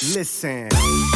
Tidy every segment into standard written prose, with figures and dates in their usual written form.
Listen.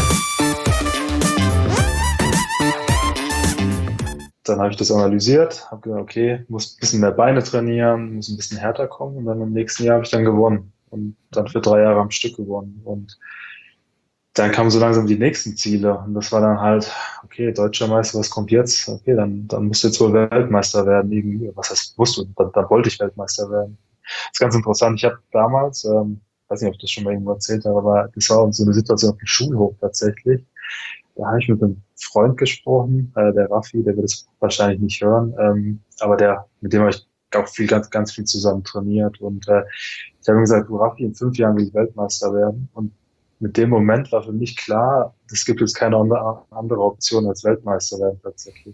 Dann habe ich das analysiert, habe gesagt, okay, muss ein bisschen mehr Beine trainieren, muss ein bisschen härter kommen und dann im nächsten Jahr habe ich dann gewonnen und dann für 3 Jahre am Stück gewonnen und dann kamen so langsam die nächsten Ziele und das war dann halt, okay, Deutscher Meister, was kommt jetzt? Okay, dann musst du jetzt wohl Weltmeister werden irgendwie. Was heißt, musst du? Dann wollte ich Weltmeister werden. Das ist ganz interessant. Ich habe damals, weiß nicht, ob ich das schon mal irgendwo erzählt habe, aber das war so eine Situation auf dem Schulhof tatsächlich. Da habe ich mit einem Freund gesprochen, der Raffi, der wird es wahrscheinlich nicht hören, aber mit dem habe ich auch ganz viel zusammen trainiert und ich habe ihm gesagt, du Raffi, in 5 Jahren will ich Weltmeister werden und mit dem Moment war für mich klar, es gibt jetzt keine andere Option als Weltmeister werden tatsächlich.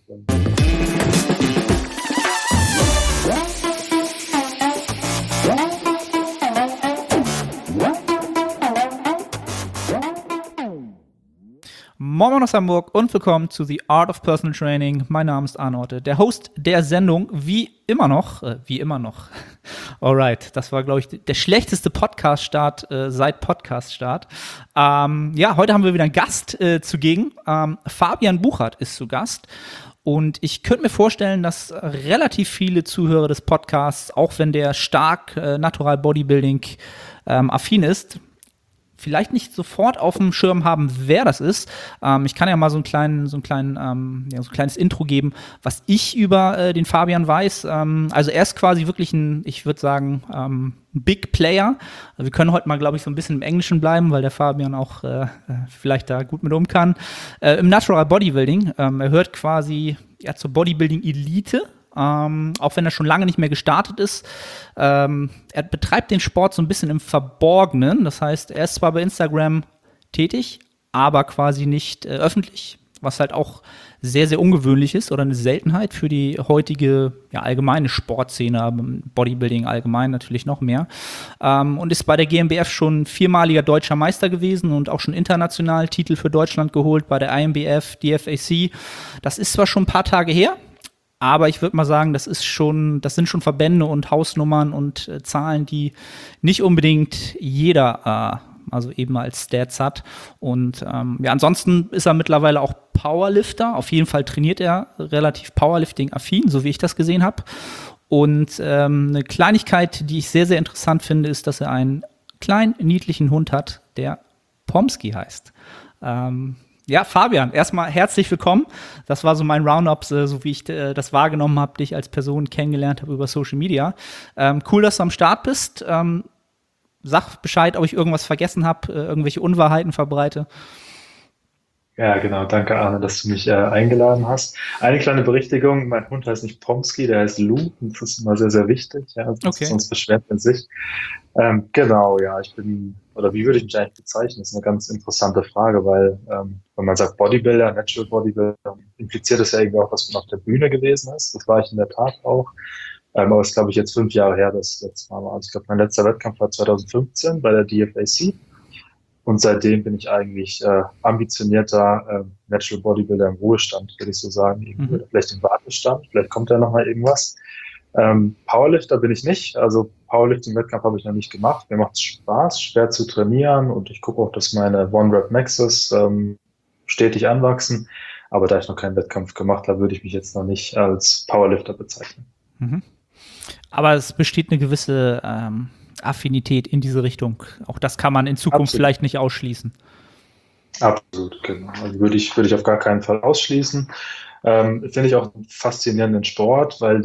Moin aus Hamburg und willkommen zu The Art of Personal Training. Mein Name ist Arne Otte, der Host der Sendung, wie immer noch. Alright, das war, glaube ich, der schlechteste Podcast-Start seit Podcast-Start. Heute haben wir wieder einen Gast zugegen. Fabian Buchert ist zu Gast. Und ich könnte mir vorstellen, dass relativ viele Zuhörer des Podcasts, auch wenn der stark Natural Bodybuilding affin ist, vielleicht nicht sofort auf dem Schirm haben, wer das ist. Ich kann ja mal so ein kleines Intro geben, was ich über den Fabian weiß. Also er ist quasi wirklich ich würde sagen, Big Player. Wir können heute mal, glaube ich, so ein bisschen im Englischen bleiben, weil der Fabian auch vielleicht da gut mit kann. Im Natural Bodybuilding. Er hört quasi zur Bodybuilding-Elite. Auch wenn er schon lange nicht mehr gestartet ist. Er betreibt den Sport so ein bisschen im Verborgenen. Das heißt, er ist zwar bei Instagram tätig, aber quasi nicht öffentlich, was halt auch sehr, sehr ungewöhnlich ist oder eine Seltenheit für die heutige allgemeine Sportszene, aber Bodybuilding allgemein natürlich noch mehr. Und ist bei der GmbF schon 4-maliger deutscher Meister gewesen und auch schon international Titel für Deutschland geholt bei der INBF, DFAC. Das ist zwar schon ein paar Tage her, aber ich würde mal sagen, das sind schon Verbände und Hausnummern und Zahlen, die nicht unbedingt jeder also eben als Stats hat. Und ansonsten ist er mittlerweile auch Powerlifter. Auf jeden Fall trainiert er relativ Powerlifting-affin, so wie ich das gesehen habe. Und eine Kleinigkeit, die ich sehr, sehr interessant finde, ist, dass er einen kleinen, niedlichen Hund hat, der Pomsky heißt. Fabian, erstmal herzlich willkommen. Das war so mein Roundup, so wie ich das wahrgenommen habe, dich als Person kennengelernt habe über Social Media. Cool, dass du am Start bist. Sag Bescheid, ob ich irgendwas vergessen habe, irgendwelche Unwahrheiten verbreite. Ja, genau. Danke, Arne, dass du mich eingeladen hast. Eine kleine Berichtigung. Mein Hund heißt nicht Pomsky, der heißt Lou. Das ist immer sehr, sehr wichtig. Ja, Okay. Sonst beschwert man sich. Genau, ja, wie würde ich mich eigentlich bezeichnen? Das ist eine ganz interessante Frage, weil wenn man sagt Bodybuilder, Natural Bodybuilder, impliziert das ja irgendwie auch, dass man auf der Bühne gewesen ist. Das war ich in der Tat auch. Aber es ist, glaube ich, jetzt 5 Jahre her, das letzte Mal war. Also ich glaube, mein letzter Wettkampf war 2015 bei der DFAC. Und seitdem bin ich eigentlich ambitionierter Natural Bodybuilder im Ruhestand, würde ich so sagen. Oder vielleicht im Wartestand, vielleicht kommt da nochmal irgendwas. Powerlifter bin ich nicht, also Powerlifting-Wettkampf habe ich noch nicht gemacht. Mir macht es Spaß, schwer zu trainieren und ich gucke auch, dass meine One-Rep-Maxes stetig anwachsen. Aber da ich noch keinen Wettkampf gemacht habe, würde ich mich jetzt noch nicht als Powerlifter bezeichnen. Aber es besteht eine gewisse Affinität in diese Richtung. Auch das kann man in Zukunft vielleicht nicht ausschließen. Absolut, genau. Also würde ich auf gar keinen Fall ausschließen. Finde ich auch einen faszinierenden Sport, weil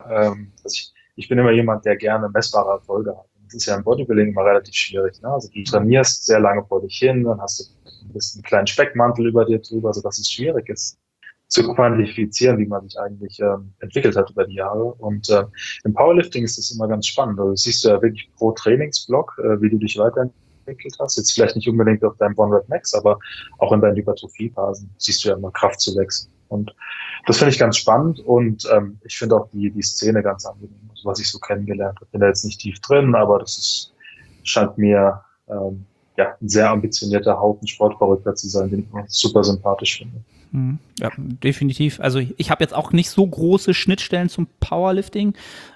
ich bin immer jemand, der gerne messbare Erfolge hat. Das ist ja im Bodybuilding immer relativ schwierig. Ne? Also du trainierst sehr lange vor dich hin, dann hast du einen kleinen Speckmantel über dir drüber, sodass es schwierig ist zu quantifizieren, wie man sich eigentlich entwickelt hat über die Jahre. Und im Powerlifting ist das immer ganz spannend. Also siehst du ja wirklich pro Trainingsblock, wie du dich weiterentwickelt hast. Jetzt vielleicht nicht unbedingt auf deinem One-Rep-Max, aber auch in deinen Hypertrophie-Phasen siehst du ja immer Kraftzuwächse. Und das finde ich ganz spannend und ich finde auch die Szene ganz angenehm, also was ich so kennengelernt habe. Bin da jetzt nicht tief drin, aber scheint mir ein sehr ambitionierter Haufen Sportverrückter zu sein, den ich super sympathisch finde. Ja, definitiv. Also ich habe jetzt auch nicht so große Schnittstellen zum Powerlifting,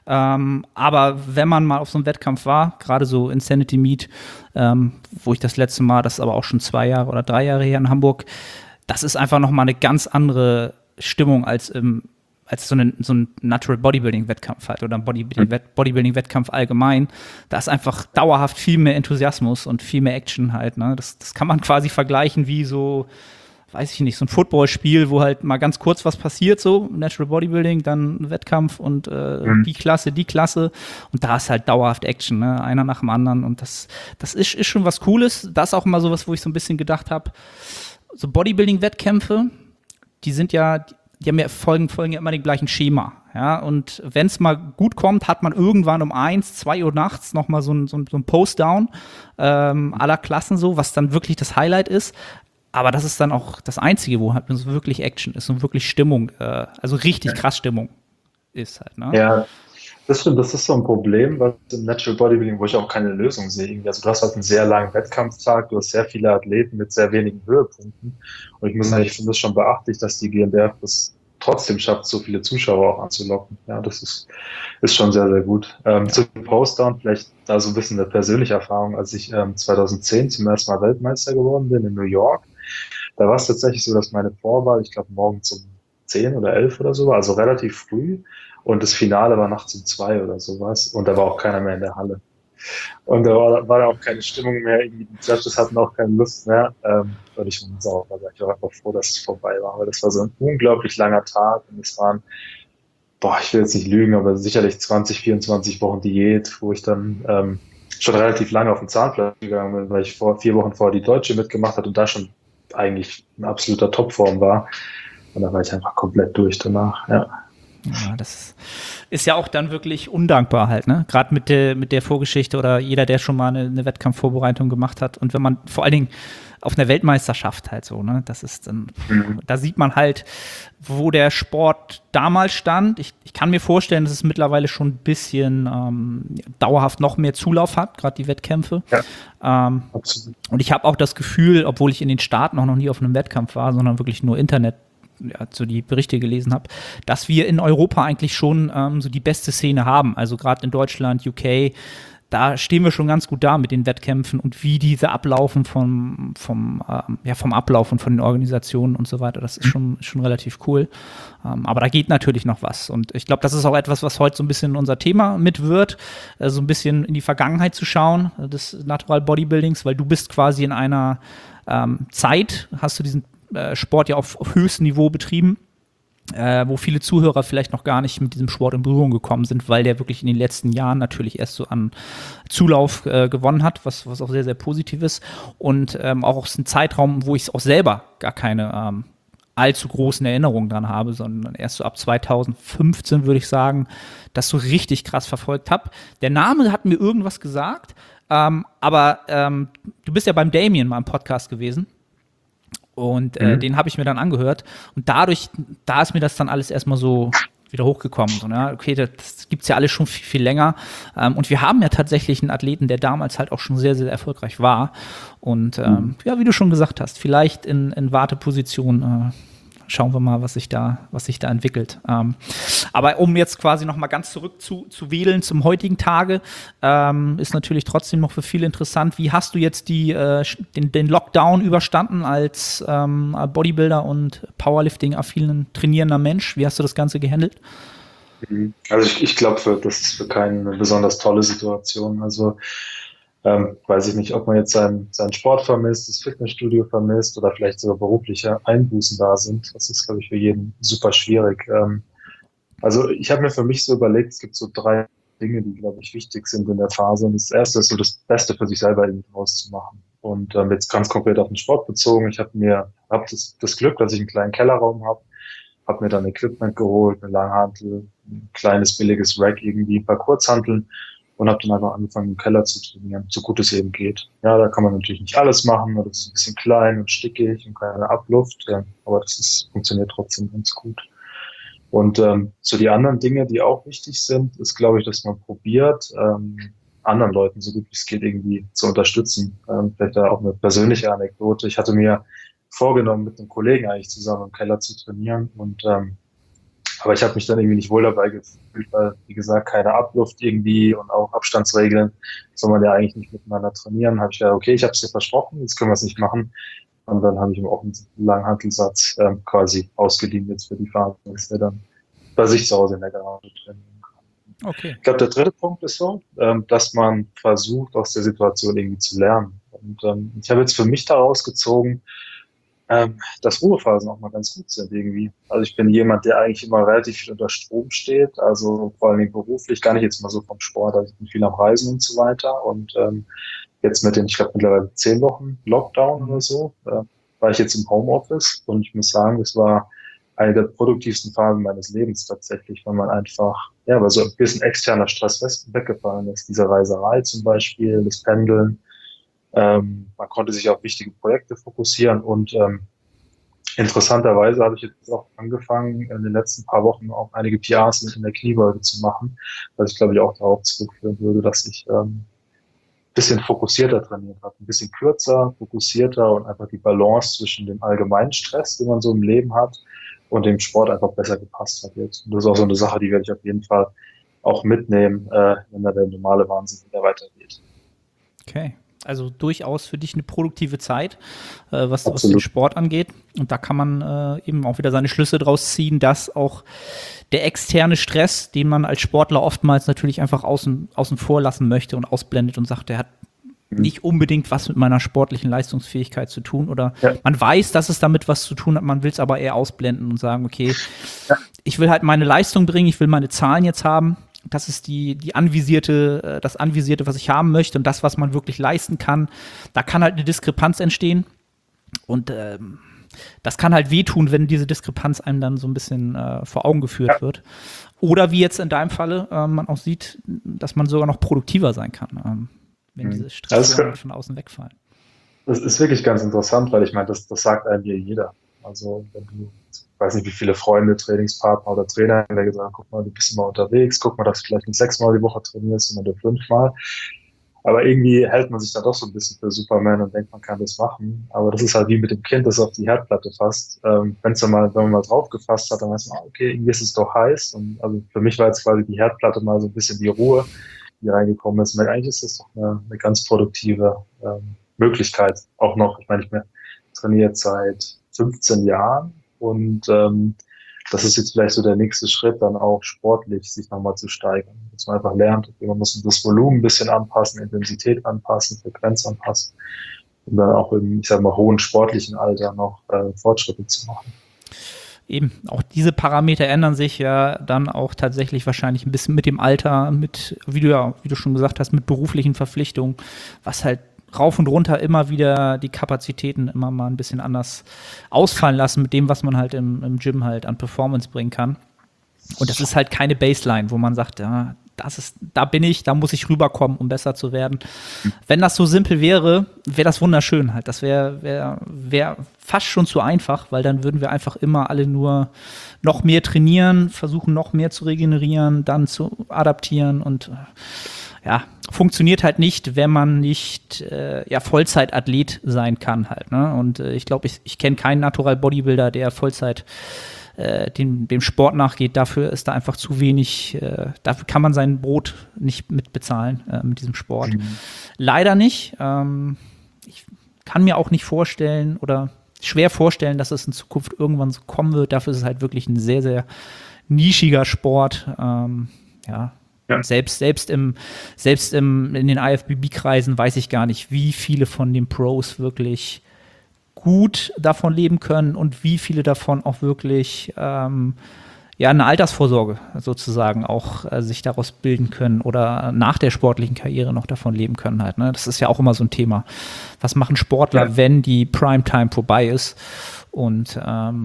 aber wenn man mal auf so einem Wettkampf war, gerade so Insanity Meet, wo ich das letzte Mal, das ist aber auch schon 2 Jahre oder 3 Jahre her in Hamburg, das ist einfach nochmal eine ganz andere Stimmung als so ein Natural Bodybuilding-Wettkampf halt oder ein Bodybuilding-Wettkampf allgemein. Da ist einfach dauerhaft viel mehr Enthusiasmus und viel mehr Action halt. Ne? Das kann man quasi vergleichen wie so, weiß ich nicht, so ein Footballspiel, wo halt mal ganz kurz was passiert, so Natural Bodybuilding, dann ein Wettkampf und die Klasse und da ist halt dauerhaft Action, ne? Einer nach dem anderen und das ist schon was Cooles. Das ist auch immer sowas, wo ich so ein bisschen gedacht habe, so Bodybuilding-Wettkämpfe, die haben ja folgen ja immer dem gleichen Schema. Ja, und wenn es mal gut kommt, hat man irgendwann um 1, 2 Uhr nachts nochmal so ein Post-Down aller Klassen so, was dann wirklich das Highlight ist. Aber das ist dann auch das Einzige, wo halt so wirklich Action ist und wirklich Stimmung, also richtig krass Stimmung ist halt. Ne? Ja, das stimmt, das ist so ein Problem, was im Natural Bodybuilding, wo ich auch keine Lösung sehe. Irgendwie. Also du hast halt einen sehr langen Wettkampftag, du hast sehr viele Athleten mit sehr wenigen Höhepunkten. Und ich muss sagen, ich finde es schon beachtlich, dass die GmbF das trotzdem schafft, so viele Zuschauer auch anzulocken. Ja, das ist schon sehr, sehr gut. Zu Postdown vielleicht da so ein bisschen eine persönliche Erfahrung, als ich 2010 zum ersten Mal Weltmeister geworden bin in New York. Da war es tatsächlich so, dass meine Vorwahl, ich glaube, morgens um 10 oder 11 oder so war, also relativ früh. Und das Finale war nachts um 2 oder sowas. Und da war auch keiner mehr in der Halle. Und da war da auch keine Stimmung mehr. Irgendwie die Judges hatten auch keine Lust mehr. Und ich war sauer. Also ich war einfach froh, dass es vorbei war. Weil das war so ein unglaublich langer Tag. Und es waren, ich will jetzt nicht lügen, aber sicherlich 20, 24 Wochen Diät, wo ich dann schon relativ lange auf den Zahnfleisch gegangen bin, weil ich 4 Wochen vorher die Deutsche mitgemacht hatte und da schon eigentlich in absoluter Topform war. Und dann war ich einfach komplett durch danach, ja. Ja, das ist ja auch dann wirklich undankbar halt, ne? Gerade mit der Vorgeschichte oder jeder, der schon mal eine Wettkampfvorbereitung gemacht hat. Und wenn man vor allen Dingen auf einer Weltmeisterschaft halt so, ne? Das ist dann, da sieht man halt, wo der Sport damals stand. Ich kann mir vorstellen, dass es mittlerweile schon ein bisschen dauerhaft noch mehr Zulauf hat, gerade die Wettkämpfe. Ja, absolut. Und ich habe auch das Gefühl, obwohl ich in den Staaten auch noch nie auf einem Wettkampf war, sondern wirklich nur Internet, so die Berichte gelesen habe, dass wir in Europa eigentlich schon so die beste Szene haben. Also gerade in Deutschland, UK, da stehen wir schon ganz gut da mit den Wettkämpfen und wie diese ablaufen vom Ablauf und von den Organisationen und so weiter. Das ist schon relativ cool. Aber da geht natürlich noch was. Und ich glaube, das ist auch etwas, was heute so ein bisschen unser Thema mit wird, so ein bisschen in die Vergangenheit zu schauen, des Natural Bodybuildings, weil du bist quasi in einer Zeit, hast du diesen Sport ja auf höchstem Niveau betrieben, wo viele Zuhörer vielleicht noch gar nicht mit diesem Sport in Berührung gekommen sind, weil der wirklich in den letzten Jahren natürlich erst so an Zulauf gewonnen hat, was auch sehr, sehr positiv ist. Und auch aus einem Zeitraum, wo ich auch selber gar keine allzu großen Erinnerungen dran habe, sondern erst so ab 2015, würde ich sagen, das so richtig krass verfolgt habe. Der Name hat mir irgendwas gesagt, aber du bist ja beim Damien mal im Podcast gewesen. Und den habe ich mir dann angehört. Und da ist mir das dann alles erstmal so wieder hochgekommen. So, ne? Okay, das gibt's ja alles schon viel, viel länger. Und wir haben ja tatsächlich einen Athleten, der damals halt auch schon sehr, sehr erfolgreich war. Und ja, wie du schon gesagt hast, vielleicht in Warteposition schauen wir mal, was sich da entwickelt. Aber um jetzt quasi noch mal ganz zurück zu wählen zum heutigen Tage, ist natürlich trotzdem noch für viele interessant. Wie hast du jetzt den Lockdown überstanden als Bodybuilder und Powerlifting-affinen trainierender Mensch? Wie hast du das Ganze gehandelt? Also ich glaube, das ist für keinen eine besonders tolle Situation. Also weiß ich nicht, ob man jetzt seinen Sport vermisst, das Fitnessstudio vermisst oder vielleicht sogar berufliche Einbußen da sind. Das ist, glaube ich, für jeden super schwierig. Also ich habe mir für mich so überlegt, es gibt so 3 Dinge, die, glaube ich, wichtig sind in der Phase. Und das erste ist so das Beste für sich selber irgendwie rauszumachen. Und jetzt ganz konkret auf den Sport bezogen. Ich habe das Glück, dass ich einen kleinen Kellerraum habe mir dann Equipment geholt, eine Langhantel, ein kleines billiges Rack irgendwie, ein paar Kurzhanteln und habe dann einfach angefangen, im Keller zu trainieren, so gut es eben geht. Ja, da kann man natürlich nicht alles machen, das ist ein bisschen klein und stickig und keine Abluft, aber funktioniert trotzdem ganz gut. Und so die anderen Dinge, die auch wichtig sind, ist, glaube ich, dass man probiert, anderen Leuten so gut wie es geht irgendwie zu unterstützen. Vielleicht da auch eine persönliche Anekdote. Ich hatte mir vorgenommen, mit einem Kollegen eigentlich zusammen im Keller zu trainieren. Aber ich habe mich dann irgendwie nicht wohl dabei gefühlt, weil, wie gesagt, keine Abluft irgendwie und auch Abstandsregeln soll man ja eigentlich nicht miteinander trainieren. Habe ich gedacht, okay, ich habe es dir versprochen, jetzt können wir es nicht machen. Und dann habe ich ihm auch einen Langhantelsatz quasi ausgeliehen jetzt für die Phase, dass er dann bei sich zu Hause in der Garage trainieren kann. Okay. Ich glaube, der dritte Punkt ist so, dass man versucht, aus der Situation irgendwie zu lernen. Und ich habe jetzt für mich daraus gezogen, dass Ruhephasen auch mal ganz gut sind irgendwie. Also ich bin jemand, der eigentlich immer relativ viel unter Strom steht, also vor allem beruflich, gar nicht jetzt mal so vom Sport, also ich bin viel am Reisen und so weiter. Und jetzt mit den, ich glaube mittlerweile 10 Wochen Lockdown oder so, war ich jetzt im Homeoffice und ich muss sagen, das war eine der produktivsten Phasen meines Lebens tatsächlich, weil man einfach, ja, weil so ein bisschen externer Stress weggefallen ist. Diese Reiserei zum Beispiel, das Pendeln. Man konnte sich auf wichtige Projekte fokussieren und interessanterweise habe ich jetzt auch angefangen, in den letzten paar Wochen auch einige PRs in der Kniebeuge zu machen, was ich glaube ich auch darauf zurückführen würde, dass ich bisschen fokussierter trainiert habe, ein bisschen kürzer, fokussierter und einfach die Balance zwischen dem allgemeinen Stress, den man so im Leben hat, und dem Sport einfach besser gepasst hat jetzt. Und das ist auch so eine Sache, die werde ich auf jeden Fall auch mitnehmen, wenn da der normale Wahnsinn wieder weitergeht. Okay. Also durchaus für dich eine produktive Zeit, was den Absolut. Sport angeht. Und da kann man eben auch wieder seine Schlüsse draus ziehen, dass auch der externe Stress, den man als Sportler oftmals natürlich einfach außen vor lassen möchte und ausblendet und sagt, der hat nicht unbedingt was mit meiner sportlichen Leistungsfähigkeit zu tun. Oder Ja. man weiß, dass es damit was zu tun hat, man will es aber eher ausblenden und sagen, okay, Ja. ich will halt meine Leistung bringen, ich will meine Zahlen jetzt haben. Das ist das Anvisierte, was ich haben möchte und das, was man wirklich leisten kann. Da kann halt eine Diskrepanz entstehen und das kann halt wehtun, wenn diese Diskrepanz einem dann so ein bisschen vor Augen geführt wird. Oder wie jetzt in deinem Falle man auch sieht, dass man sogar noch produktiver sein kann, wenn diese Stressoren von außen wegfallen. Das ist wirklich ganz interessant, weil ich meine, das sagt einem ja jeder. Also wenn du, ich weiß nicht, wie viele Freunde, Trainingspartner oder Trainer, der gesagt haben, guck mal, du bist immer unterwegs, guck mal, dass du vielleicht nicht 6-mal die Woche trainierst, sondern nur 5-mal. Aber irgendwie hält man sich da doch so ein bisschen für Superman und denkt, man kann das machen. Aber das ist halt wie mit dem Kind, das auf die Herdplatte fasst. Wenn man mal drauf gefasst hat, dann weiß man, okay, irgendwie ist es doch heiß. Und also für mich war jetzt quasi die Herdplatte mal so ein bisschen die Ruhe, die reingekommen ist. Und eigentlich ist das doch eine ganz produktive Möglichkeit auch noch. Ich meine, ich trainiere jetzt seit 15 Jahren und das ist jetzt vielleicht so der nächste Schritt, dann auch sportlich sich nochmal zu steigern. Dass man einfach lernt, okay, man muss das Volumen ein bisschen anpassen, Intensität anpassen, Frequenz anpassen, um dann auch im, ich sag mal, hohen sportlichen Alter noch Fortschritte zu machen. Eben, auch diese Parameter ändern sich ja dann auch tatsächlich wahrscheinlich ein bisschen mit dem Alter, mit, wie du schon gesagt hast, mit beruflichen Verpflichtungen, was halt rauf und runter immer wieder die Kapazitäten immer mal ein bisschen anders ausfallen lassen mit dem, was man halt im Gym halt an Performance bringen kann. Und das ist halt keine Baseline, wo man sagt, ja, da bin ich, da muss ich rüberkommen, um besser zu werden. Wenn das so simpel wäre, wäre das wunderschön halt. Das wäre fast schon zu einfach, weil dann würden wir einfach immer alle nur noch mehr trainieren, versuchen noch mehr zu regenerieren, dann zu adaptieren und ja, funktioniert halt nicht, wenn man nicht Vollzeitathlet sein kann halt. Ne? Und ich glaube, ich kenne keinen Natural Bodybuilder, der Vollzeit dem Sport nachgeht. Dafür ist da einfach zu wenig, dafür kann man sein Brot nicht mitbezahlen mit diesem Sport. Leider nicht. Ich kann mir auch nicht vorstellen oder schwer vorstellen, dass es in Zukunft irgendwann so kommen wird. Dafür ist es halt wirklich ein sehr, sehr nischiger Sport. Ja. Selbst in den IFBB-Kreisen weiß ich gar nicht, wie viele von den Pros wirklich gut davon leben können und wie viele davon auch wirklich eine Altersvorsorge sozusagen auch sich daraus bilden können oder nach der sportlichen Karriere noch davon leben können halt. Ne? Das ist ja auch immer so ein Thema. Was machen Sportler, wenn die Primetime vorbei ist? Und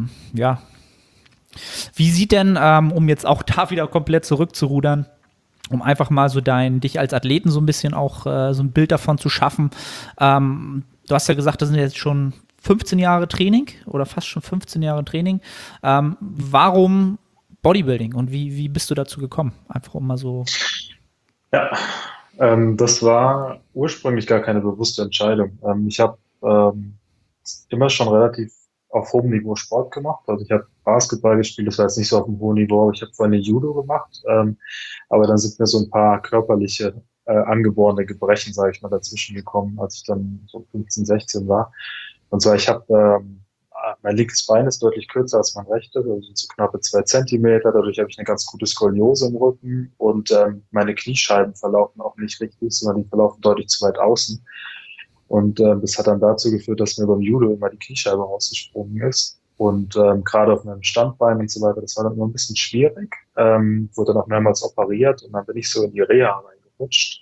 wie sieht denn, um jetzt auch da wieder komplett zurückzurudern, um einfach mal so dich als Athleten so ein bisschen auch so ein Bild davon zu schaffen. Du hast ja gesagt, das sind jetzt schon 15 Jahre Training oder fast schon 15 Jahre Training. Warum Bodybuilding und wie bist du dazu gekommen? Einfach um mal so. Ja, das war ursprünglich gar keine bewusste Entscheidung. Ich habe immer schon relativ auf hohem Niveau Sport gemacht. Also ich habe Basketball gespielt, das war jetzt nicht so auf einem hohen Niveau, aber ich habe vorhin Judo gemacht. Aber dann sind mir so ein paar körperliche angeborene Gebrechen, sage ich mal, dazwischen gekommen, als ich dann so 15, 16 war. Und zwar, mein linkes Bein ist deutlich kürzer als mein rechtes, also so knappe 2 Zentimeter. Dadurch habe ich eine ganz gute Skoliose im Rücken und meine Kniescheiben verlaufen auch nicht richtig, sondern die verlaufen deutlich zu weit außen. Und das hat dann dazu geführt, dass mir beim Judo immer die Kniescheibe rausgesprungen ist. Und gerade auf meinem Standbein und so weiter, das war dann immer ein bisschen schwierig. Wurde dann auch mehrmals operiert und dann bin ich so in die Reha reingerutscht.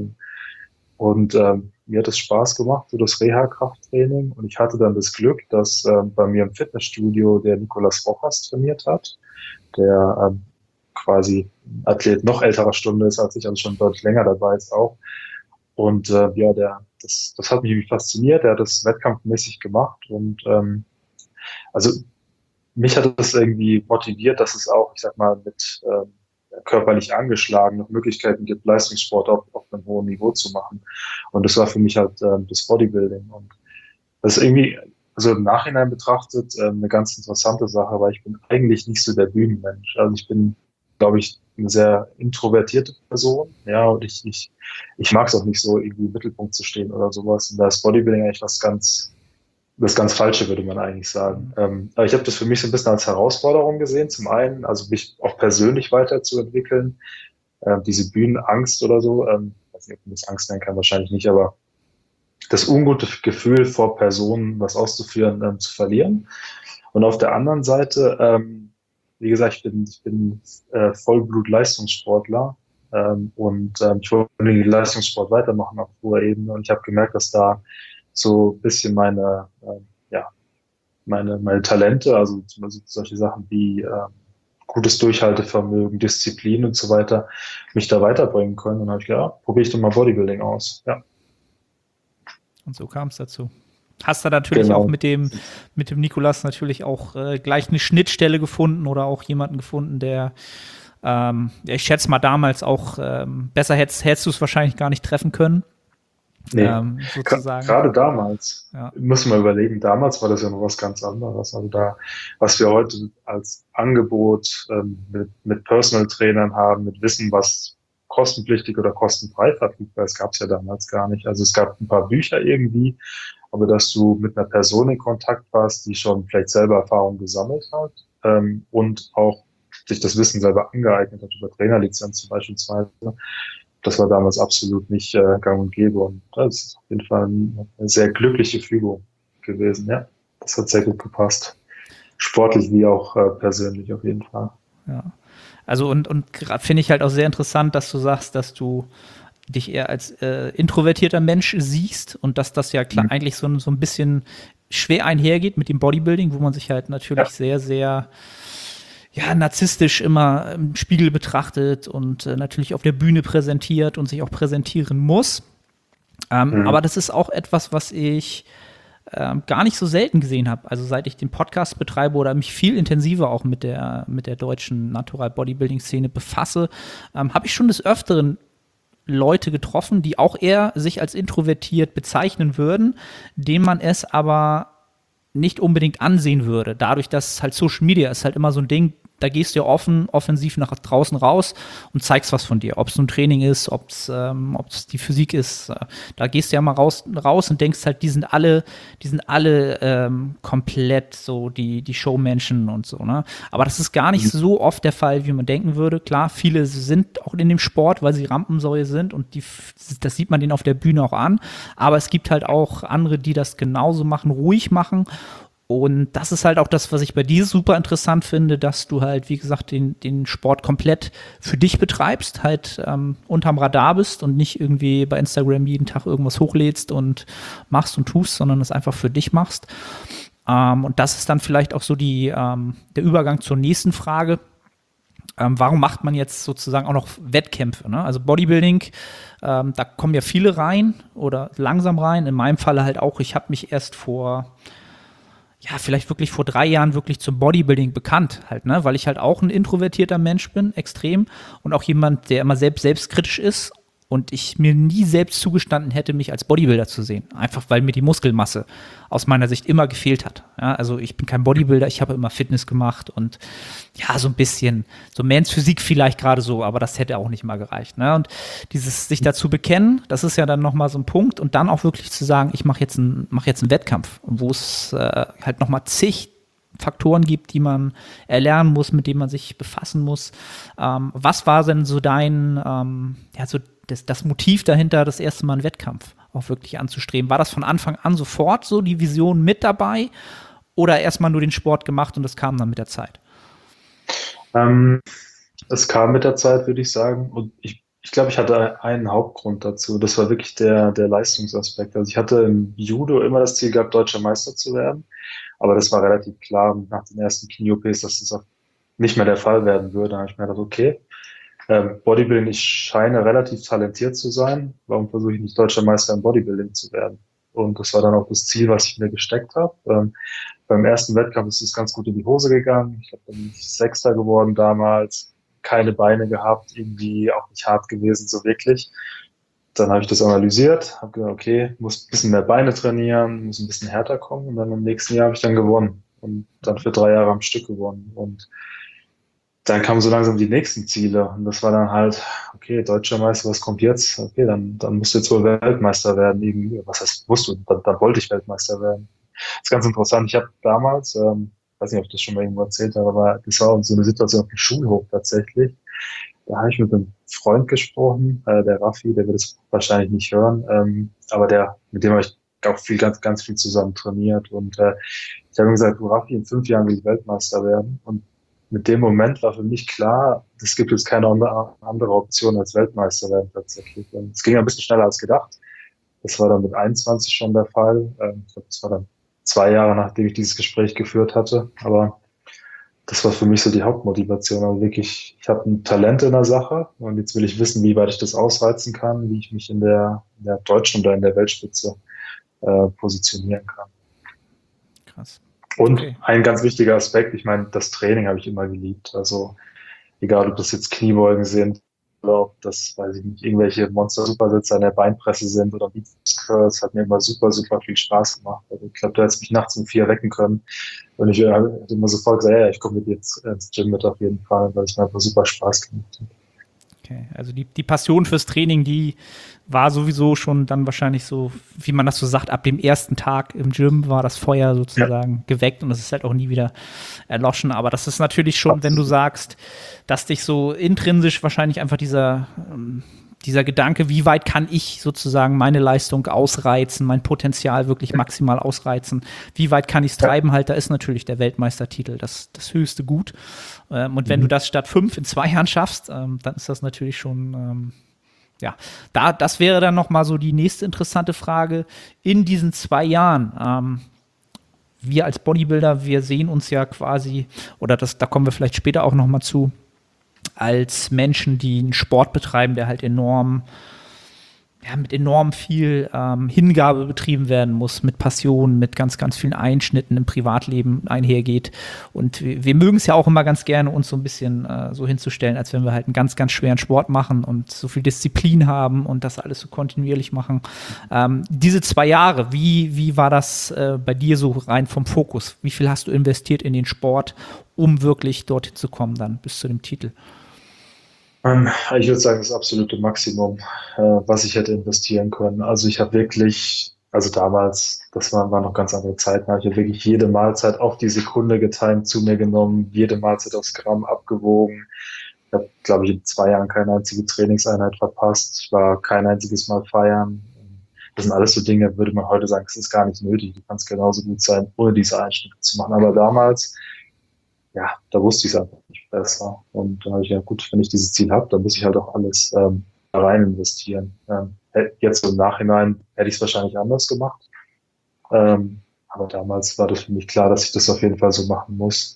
Mir hat es Spaß gemacht, so das Reha-Krafttraining. Und ich hatte dann das Glück, dass bei mir im Fitnessstudio der Nicolas Rojas trainiert hat, der quasi Athlet noch älterer Stunde ist als ich, also schon deutlich länger dabei ist auch. Und das hat mich irgendwie fasziniert. Er hat das wettkampfmäßig gemacht und also mich hat es irgendwie motiviert, dass es auch, ich sag mal, mit körperlich angeschlagen noch Möglichkeiten gibt, Leistungssport auf einem hohen Niveau zu machen. Und das war für mich halt das Bodybuilding. Und das ist irgendwie, also im Nachhinein betrachtet, eine ganz interessante Sache, weil ich bin eigentlich nicht so der Bühnenmensch. Also ich bin, glaube ich, eine sehr introvertierte Person. Ja, und ich mag es auch nicht so, irgendwie im Mittelpunkt zu stehen oder sowas. Und da ist Bodybuilding eigentlich das ganz Falsche, würde man eigentlich sagen. Aber ich habe das für mich so ein bisschen als Herausforderung gesehen. Zum einen, also mich auch persönlich weiterzuentwickeln. Diese Bühnenangst oder so, weiß nicht, ob man das Angst nennen kann, wahrscheinlich nicht, aber das ungute Gefühl vor Personen, was auszuführen, zu verlieren. Und auf der anderen Seite, wie gesagt, ich bin Vollblut-Leistungssportler ich wollte den Leistungssport weitermachen auf hoher Ebene und ich habe gemerkt, dass da so ein bisschen meine Talente, also zum Beispiel solche Sachen wie gutes Durchhaltevermögen, Disziplin und so weiter, mich da weiterbringen können. Und dann habe ich gedacht, probiere ich doch mal Bodybuilding aus. Ja. Und so kam es dazu. Hast du natürlich auch mit dem Nicolas natürlich auch gleich eine Schnittstelle gefunden oder auch jemanden gefunden, der ich schätze mal damals auch besser hättest du es wahrscheinlich gar nicht treffen können. Nee, sozusagen. Gerade damals, muss man überlegen, damals war das ja noch was ganz anderes. Also was wir heute als Angebot mit Personal Trainern haben, mit Wissen, was kostenpflichtig oder kostenfrei verfügbar ist, gab es ja damals gar nicht. Also es gab ein paar Bücher irgendwie, aber dass du mit einer Person in Kontakt warst, die schon vielleicht selber Erfahrung gesammelt hat und auch sich das Wissen selber angeeignet hat, über Trainerlizenzen beispielsweise, das war damals absolut nicht gang und gäbe und das ist auf jeden Fall eine sehr glückliche Fügung gewesen. Ja, das hat sehr gut gepasst. Sportlich wie auch persönlich auf jeden Fall. Ja, also und finde ich halt auch sehr interessant, dass du sagst, dass du dich eher als introvertierter Mensch siehst und dass das ja klar eigentlich so ein bisschen schwer einhergeht mit dem Bodybuilding, wo man sich halt natürlich sehr, sehr narzisstisch immer im Spiegel betrachtet und natürlich auf der Bühne präsentiert und sich auch präsentieren muss. Aber das ist auch etwas, was ich gar nicht so selten gesehen habe. Also seit ich den Podcast betreibe oder mich viel intensiver auch mit der deutschen Natural Bodybuilding Szene befasse, habe ich schon des Öfteren Leute getroffen, die auch eher sich als introvertiert bezeichnen würden, denen man es aber nicht unbedingt ansehen würde. Dadurch, dass halt Social Media ist halt immer so ein Ding, da gehst du ja offensiv nach draußen raus und zeigst was von dir. Ob es ein Training ist, ob es die Physik ist. Da gehst du ja mal raus und denkst halt, die sind alle komplett so die Showmenschen und so, ne? Aber das ist gar nicht so oft der Fall, wie man denken würde. Klar, viele sind auch in dem Sport, weil sie Rampensäue sind und das sieht man denen auf der Bühne auch an. Aber es gibt halt auch andere, die das genauso machen, ruhig machen. Und das ist halt auch das, was ich bei dir super interessant finde, dass du halt, wie gesagt, den Sport komplett für dich betreibst, halt unterm Radar bist und nicht irgendwie bei Instagram jeden Tag irgendwas hochlädst und machst und tust, sondern es einfach für dich machst. Und das ist dann vielleicht auch so der Übergang zur nächsten Frage. Warum macht man jetzt sozusagen auch noch Wettkämpfe? Ne? Also Bodybuilding, da kommen ja viele rein oder langsam rein. In meinem Falle halt auch, ich habe mich erst vielleicht wirklich vor 3 Jahren wirklich zum Bodybuilding bekannt halt, ne, weil ich halt auch ein introvertierter Mensch bin, extrem und auch jemand, der immer selbstkritisch ist und ich mir nie selbst zugestanden hätte, mich als Bodybuilder zu sehen. Einfach weil mir die Muskelmasse aus meiner Sicht immer gefehlt hat. Ja, also ich bin kein Bodybuilder, ich habe immer Fitness gemacht und ja, so ein bisschen, so Mans Physik vielleicht gerade so, aber das hätte auch nicht mal gereicht. Ne? Und dieses sich dazu bekennen, das ist ja dann nochmal so ein Punkt und dann auch wirklich zu sagen, ich mache jetzt einen Wettkampf, wo es halt nochmal zig Faktoren gibt, die man erlernen muss, mit denen man sich befassen muss. Was war denn so dein, so das Motiv dahinter, das erste Mal einen Wettkampf auch wirklich anzustreben? War das von Anfang an sofort so die Vision mit dabei oder erstmal nur den Sport gemacht und das kam dann mit der Zeit? Es kam mit der Zeit, würde ich sagen. Und ich glaube, ich hatte einen Hauptgrund dazu. Das war wirklich der Leistungsaspekt. Also ich hatte im Judo immer das Ziel gehabt, deutscher Meister zu werden. Aber das war relativ klar nach den ersten Knie-OPs, dass das auch nicht mehr der Fall werden würde. Da habe ich mir gedacht, okay, Bodybuilding, ich scheine relativ talentiert zu sein. Warum versuche ich nicht deutscher Meister im Bodybuilding zu werden? Und das war dann auch das Ziel, was ich mir gesteckt habe. Beim ersten Wettkampf ist es ganz gut in die Hose gegangen. Ich glaube, dann bin ich Sechster geworden damals. Keine Beine gehabt, irgendwie auch nicht hart gewesen, so wirklich. Dann habe ich das analysiert, habe gesagt, okay, muss ein bisschen mehr Beine trainieren, muss ein bisschen härter kommen und dann im nächsten Jahr habe ich dann gewonnen und dann für 3 Jahre am Stück gewonnen. Und dann kamen so langsam die nächsten Ziele und das war dann halt, okay, deutscher Meister, was kommt jetzt? Okay, dann musst du jetzt wohl Weltmeister werden. Irgendwie. Was heißt, musst du? Dann wollte ich Weltmeister werden. Das ist ganz interessant. Ich habe damals, weiß nicht, ob ich das schon mal irgendwo erzählt habe, aber das war so eine Situation auf dem Schulhof tatsächlich. Da habe ich mit einem Freund gesprochen, der Raffi, der wird es wahrscheinlich nicht hören, aber mit dem habe ich auch ganz viel zusammen trainiert und ich habe ihm gesagt, du Raffi, in 5 Jahren will ich Weltmeister werden und mit dem Moment war für mich klar, es gibt jetzt keine andere Option als Weltmeister werden tatsächlich. Und es ging ein bisschen schneller als gedacht. Das war dann mit 21 schon der Fall. Ich glaube, das war dann 2 Jahre, nachdem ich dieses Gespräch geführt hatte. Aber das war für mich so die Hauptmotivation. Also wirklich, ich habe ein Talent in der Sache und jetzt will ich wissen, wie weit ich das ausreizen kann, wie ich mich in der deutschen oder in der Weltspitze positionieren kann. Krass. Und Okay. ein ganz wichtiger Aspekt, ich meine, das Training habe ich immer geliebt. Also egal, ob das jetzt Kniebeugen sind oder ob das, weiß ich nicht, irgendwelche Monster-Supersitze an der Beinpresse sind oder Bizeps Curls, hat mir immer super, super viel Spaß gemacht. Also ich glaube, du hättest mich nachts um 4 wecken können und ich hätte immer sofort gesagt, ja, ich komme mit jetzt ins Gym mit auf jeden Fall, weil es mir einfach super Spaß gemacht hat. Okay, also die Passion fürs Training, die war sowieso schon dann wahrscheinlich so, wie man das so sagt, ab dem ersten Tag im Gym war das Feuer sozusagen geweckt und es ist halt auch nie wieder erloschen. Aber das ist natürlich schon, wenn du sagst, dass dich so intrinsisch wahrscheinlich einfach dieser Gedanke, wie weit kann ich sozusagen meine Leistung ausreizen, mein Potenzial wirklich maximal ausreizen, wie weit kann ich es treiben, halt, da ist natürlich der Weltmeistertitel das höchste Gut. Und wenn du das statt 5 in 2 Jahren schaffst, dann ist das natürlich schon, das wäre dann nochmal so die nächste interessante Frage. In diesen 2 Jahren, wir als Bodybuilder, wir sehen uns ja quasi, oder da kommen wir vielleicht später auch nochmal zu, als Menschen, die einen Sport betreiben, der halt mit enorm viel Hingabe betrieben werden muss, mit Passion, mit ganz, ganz vielen Einschnitten im Privatleben einhergeht. Und wir mögen es ja auch immer ganz gerne, uns so ein bisschen so hinzustellen, als wenn wir halt einen ganz, ganz schweren Sport machen und so viel Disziplin haben und das alles so kontinuierlich machen. Diese 2 Jahre, wie war das bei dir so rein vom Fokus? Wie viel hast du investiert in den Sport, um wirklich dorthin zu kommen dann bis zu dem Titel? Ich würde sagen, das absolute Maximum, was ich hätte investieren können. Also ich habe wirklich, also damals, das waren noch ganz andere Zeiten, habe ich ja wirklich jede Mahlzeit auf die Sekunde getimt zu mir genommen, jede Mahlzeit aufs Gramm abgewogen. Ich habe, glaube ich, in 2 Jahren keine einzige Trainingseinheit verpasst. Ich war kein einziges Mal feiern. Das sind alles so Dinge, würde man heute sagen, es ist gar nicht nötig. Du kannst genauso gut sein, ohne diese Einschnitte zu machen. Aber damals, ja, da wusste ich es einfach nicht besser. Und da habe ich ja, gut, wenn ich dieses Ziel habe, dann muss ich halt auch alles da rein investieren. Jetzt im Nachhinein hätte ich es wahrscheinlich anders gemacht. Aber damals war das für mich klar, dass ich das auf jeden Fall so machen muss.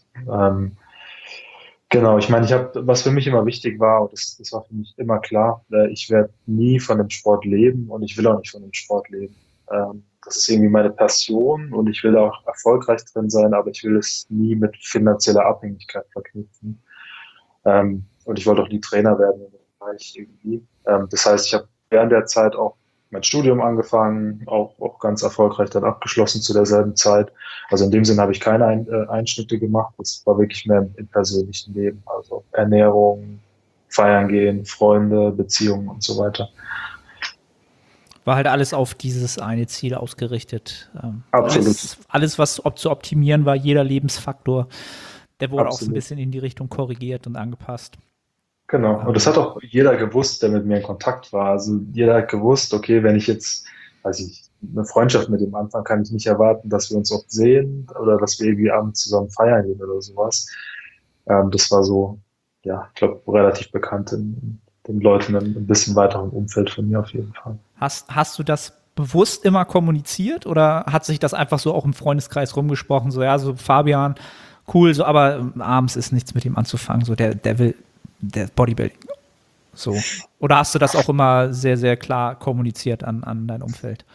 Genau, ich meine, was für mich immer wichtig war, und das war für mich immer klar, ich werde nie von dem Sport leben und ich will auch nicht von dem Sport leben. Das ist irgendwie meine Passion und ich will auch erfolgreich drin sein, aber ich will es nie mit finanzieller Abhängigkeit verknüpfen. Und ich wollte auch nie Trainer werden in dem Bereich irgendwie. Das heißt, ich habe während der Zeit auch mein Studium angefangen, auch ganz erfolgreich dann abgeschlossen zu derselben Zeit. Also in dem Sinne habe ich keine Einschnitte gemacht. Das war wirklich mehr im persönlichen Leben, also Ernährung, feiern gehen, Freunde, Beziehungen und so weiter. War halt alles auf dieses eine Ziel ausgerichtet. Absolut. Alles, was zu optimieren war, jeder Lebensfaktor, der wurde auch so ein Absolut. bisschen in die Richtung korrigiert und angepasst. Genau. Und das hat auch jeder gewusst, der mit mir in Kontakt war. Also jeder hat gewusst, okay, wenn ich jetzt, weiß ich, eine Freundschaft mit dem anfange, kann ich nicht erwarten, dass wir uns oft sehen oder dass wir irgendwie abends zusammen feiern gehen oder sowas. Das war so, ja, ich glaube, relativ bekannt in den Leuten ein bisschen weiteren Umfeld von mir auf jeden Fall. Hast du das bewusst immer kommuniziert oder hat sich das einfach so auch im Freundeskreis rumgesprochen, so ja, so Fabian, cool, so, aber abends ist nichts mit ihm anzufangen, so der Bodybuilding. So. Oder hast du das auch immer sehr, sehr klar kommuniziert an dein Umfeld?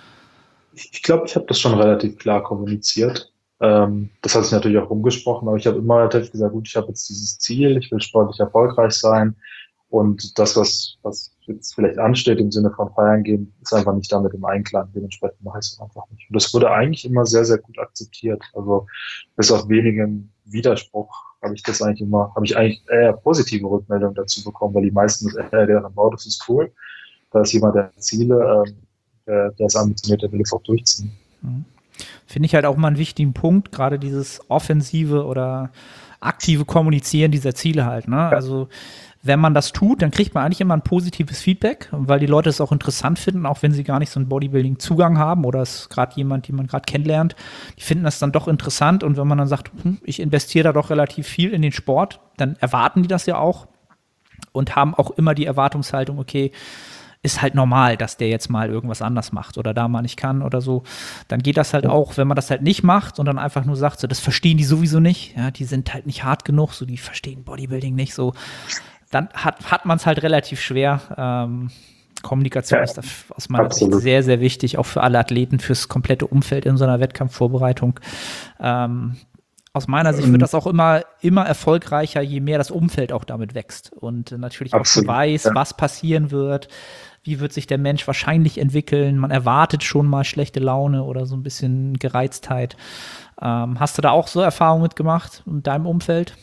Ich glaube, ich habe das schon relativ klar kommuniziert. Das hat sich natürlich auch rumgesprochen, aber ich habe immer relativ gesagt, gut, ich habe jetzt dieses Ziel, ich will sportlich erfolgreich sein und das, was jetzt vielleicht ansteht im Sinne von feiern gehen, ist einfach nicht damit im Einklang. Dementsprechend mache ich es einfach nicht. Und das wurde eigentlich immer sehr, sehr gut akzeptiert. Also bis auf wenigen Widerspruch habe ich eigentlich eher positive Rückmeldungen dazu bekommen, weil die meisten eher gedacht, wow, das ist cool. Da ist jemand, der Ziele, der ist ambitioniert, der will es auch durchziehen. Finde ich halt auch mal einen wichtigen Punkt, gerade dieses offensive oder aktive Kommunizieren dieser Ziele halt. Ne? Ja. Also wenn man das tut, dann kriegt man eigentlich immer ein positives Feedback, weil die Leute es auch interessant finden, auch wenn sie gar nicht so einen Bodybuilding-Zugang haben oder es ist gerade jemand, den man gerade kennenlernt. Die finden das dann doch interessant und wenn man dann sagt, ich investiere da doch relativ viel in den Sport, dann erwarten die das ja auch und haben auch immer die Erwartungshaltung, okay, ist halt normal, dass der jetzt mal irgendwas anders macht oder da mal nicht kann oder so. Dann geht das halt auch, wenn man das halt nicht macht und dann einfach nur sagt, so, das verstehen die sowieso nicht. Ja, die sind halt nicht hart genug, so, die verstehen Bodybuilding nicht so. Dann hat man es halt relativ schwer. Kommunikation ist aus meiner Sicht sehr, sehr wichtig, auch für alle Athleten, fürs komplette Umfeld in so einer Wettkampfvorbereitung. Aus meiner Sicht wird das auch immer erfolgreicher, je mehr das Umfeld auch damit wächst und natürlich auch schon weiß, was passieren wird, wie wird sich der Mensch wahrscheinlich entwickeln. Man erwartet schon mal schlechte Laune oder so ein bisschen Gereiztheit. Hast du da auch so Erfahrungen mitgemacht in deinem Umfeld?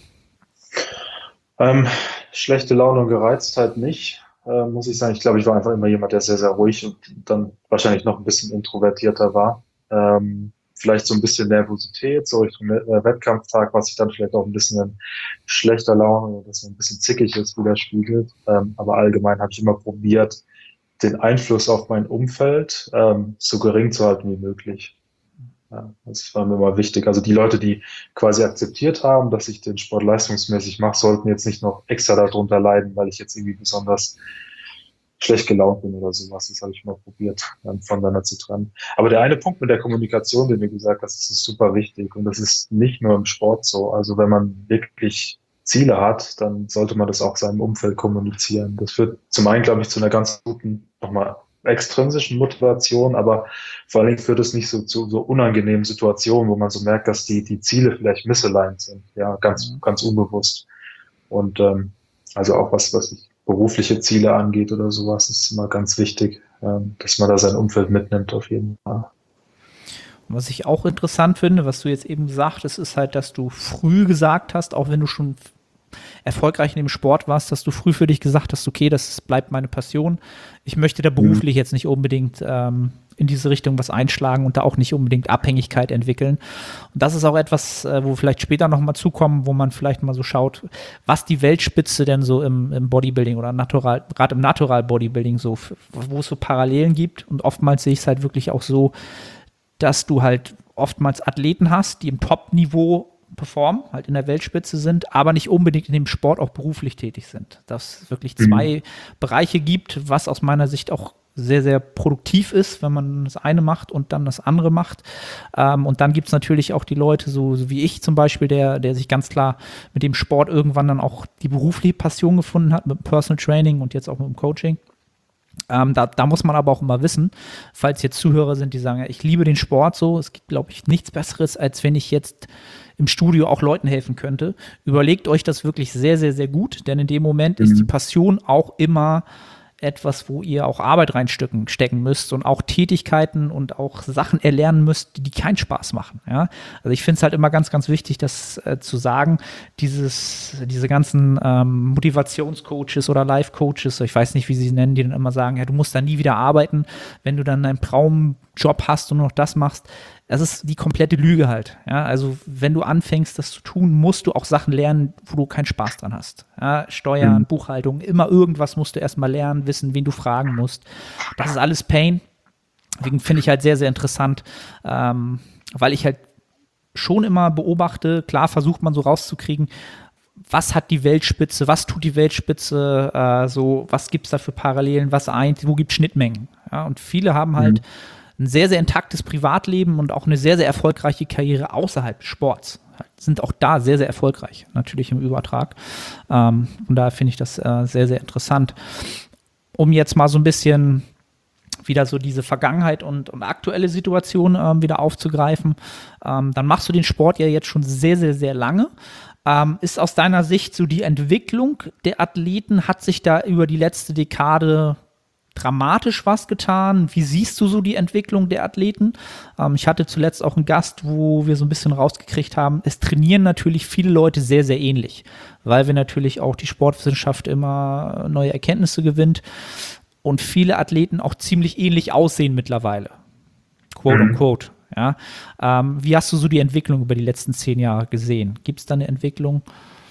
Schlechte Laune und Gereiztheit nicht, muss ich sagen. Ich glaube, ich war einfach immer jemand, der sehr, sehr ruhig und dann wahrscheinlich noch ein bisschen introvertierter war. Vielleicht so ein bisschen Nervosität, so Richtung Wettkampftag, was sich dann vielleicht auch ein bisschen in schlechter Laune, dass man ein bisschen zickig ist, widerspiegelt. Aber allgemein habe ich immer probiert, den Einfluss auf mein Umfeld so gering zu halten wie möglich. Ja, das war mir immer wichtig. Also die Leute, die quasi akzeptiert haben, dass ich den Sport leistungsmäßig mache, sollten jetzt nicht noch extra darunter leiden, weil ich jetzt irgendwie besonders schlecht gelaunt bin oder sowas. Das habe ich mal probiert, voneinander zu trennen. Aber der eine Punkt mit der Kommunikation, den du gesagt hast, ist super wichtig. Und das ist nicht nur im Sport so. Also wenn man wirklich Ziele hat, dann sollte man das auch seinem Umfeld kommunizieren. Das führt zum einen, glaube ich, zu einer ganz guten, nochmal extrinsischen Motivation, aber vor allen Dingen führt es nicht so zu so unangenehmen Situationen, wo man so merkt, dass die Ziele vielleicht misaligned sind. Ja, ganz unbewusst. Und also auch was berufliche Ziele angeht oder sowas, ist immer ganz wichtig, dass man da sein Umfeld mitnimmt auf jeden Fall. Was ich auch interessant finde, was du jetzt eben sagtest, ist halt, dass du früh gesagt hast, auch wenn du schon erfolgreich in dem Sport warst, dass du früh für dich gesagt hast, okay, das bleibt meine Passion. Ich möchte da beruflich jetzt nicht unbedingt in diese Richtung was einschlagen und da auch nicht unbedingt Abhängigkeit entwickeln. Und das ist auch etwas, wo wir vielleicht später noch mal zukommen, wo man vielleicht mal so schaut, was die Weltspitze denn so im Bodybuilding oder gerade im Natural Bodybuilding so, wo es so Parallelen gibt. Und oftmals sehe ich es halt wirklich auch so, dass du halt oftmals Athleten hast, die im Top-Niveau performen, halt in der Weltspitze sind, aber nicht unbedingt in dem Sport auch beruflich tätig sind. Dass es wirklich zwei Bereiche gibt, was aus meiner Sicht auch sehr, sehr produktiv ist, wenn man das eine macht und dann das andere macht. Und dann gibt es natürlich auch die Leute, so wie ich zum Beispiel, der sich ganz klar mit dem Sport irgendwann dann auch die berufliche Passion gefunden hat, mit dem Personal Training und jetzt auch mit dem Coaching. Da muss man aber auch immer wissen, falls jetzt Zuhörer sind, die sagen, ja, ich liebe den Sport so, es gibt, glaube ich, nichts Besseres, als wenn ich jetzt im Studio auch Leuten helfen könnte. Überlegt euch das wirklich sehr, sehr, sehr gut, denn in dem Moment ist die Passion auch immer etwas, wo ihr auch Arbeit reinstecken müsst und auch Tätigkeiten und auch Sachen erlernen müsst, die keinen Spaß machen. Ja? Also ich finde es halt immer ganz, ganz wichtig, das zu sagen, diese ganzen Motivationscoaches oder Life-Coaches, ich weiß nicht, wie sie nennen, die dann immer sagen, ja, du musst da nie wieder arbeiten, wenn du dann einen Traumjob hast und noch das machst. Das ist die komplette Lüge halt. Ja? Also wenn du anfängst, das zu tun, musst du auch Sachen lernen, wo du keinen Spaß dran hast. Ja? Steuern, Buchhaltung, immer irgendwas musst du erstmal lernen, wissen, wen du fragen musst. Das ist alles Pain. Deswegen finde ich halt sehr, sehr interessant, weil ich halt schon immer beobachte, klar versucht man so rauszukriegen, was hat die Weltspitze, was tut die Weltspitze, was gibt es da für Parallelen, wo gibt es Schnittmengen. Ja? Und viele haben halt ein sehr, sehr intaktes Privatleben und auch eine sehr, sehr erfolgreiche Karriere außerhalb des Sports. Sind auch da sehr, sehr erfolgreich, natürlich im Übertrag. Und daher finde ich das sehr, sehr interessant. Um jetzt mal so ein bisschen wieder so diese Vergangenheit und aktuelle Situation wieder aufzugreifen, dann machst du den Sport ja jetzt schon sehr, sehr, sehr lange. Ist aus deiner Sicht so die Entwicklung der Athleten, hat sich da über die letzte Dekade dramatisch was getan? Wie siehst du so die Entwicklung der Athleten? Ich hatte zuletzt auch einen Gast, wo wir so ein bisschen rausgekriegt haben, es trainieren natürlich viele Leute sehr, sehr ähnlich, weil wir natürlich auch die Sportwissenschaft immer neue Erkenntnisse gewinnt und viele Athleten auch ziemlich ähnlich aussehen mittlerweile. Quote unquote. Ja. Wie hast du so die Entwicklung über die letzten 10 Jahre gesehen? Gibt es da eine Entwicklung?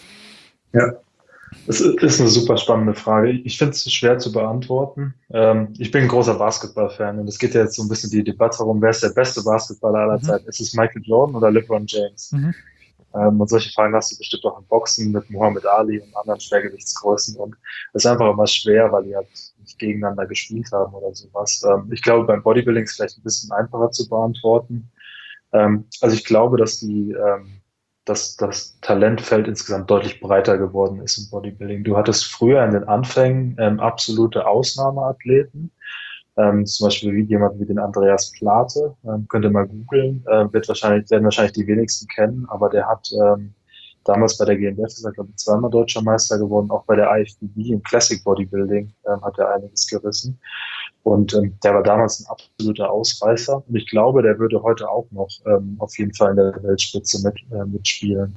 Ja. Das ist eine super spannende Frage. Ich finde es schwer zu beantworten. Ich bin ein großer Basketball-Fan und es geht ja jetzt so ein bisschen die Debatte darum, wer ist der beste Basketballer aller Zeiten? Ist es Michael Jordan oder LeBron James? Und solche Fragen hast du bestimmt auch im Boxen mit Muhammad Ali und anderen Schwergewichtsgrößen. Und es ist einfach immer schwer, weil die halt nicht gegeneinander gespielt haben oder sowas. Ich glaube, beim Bodybuilding ist es vielleicht ein bisschen einfacher zu beantworten. Also ich glaube, dass das Talentfeld insgesamt deutlich breiter geworden ist im Bodybuilding. Du hattest früher in den Anfängen absolute Ausnahmeathleten, zum Beispiel wie jemand wie den Andreas Plate, könnt ihr mal googeln, werden wahrscheinlich die wenigsten kennen, aber der hat damals bei der GmbF, ist er glaube ich zweimal deutscher Meister geworden, auch bei der IFBB im Classic Bodybuilding hat er einiges gerissen. Und der war damals ein absoluter Ausreißer. Und ich glaube, der würde heute auch noch auf jeden Fall in der Weltspitze mitspielen.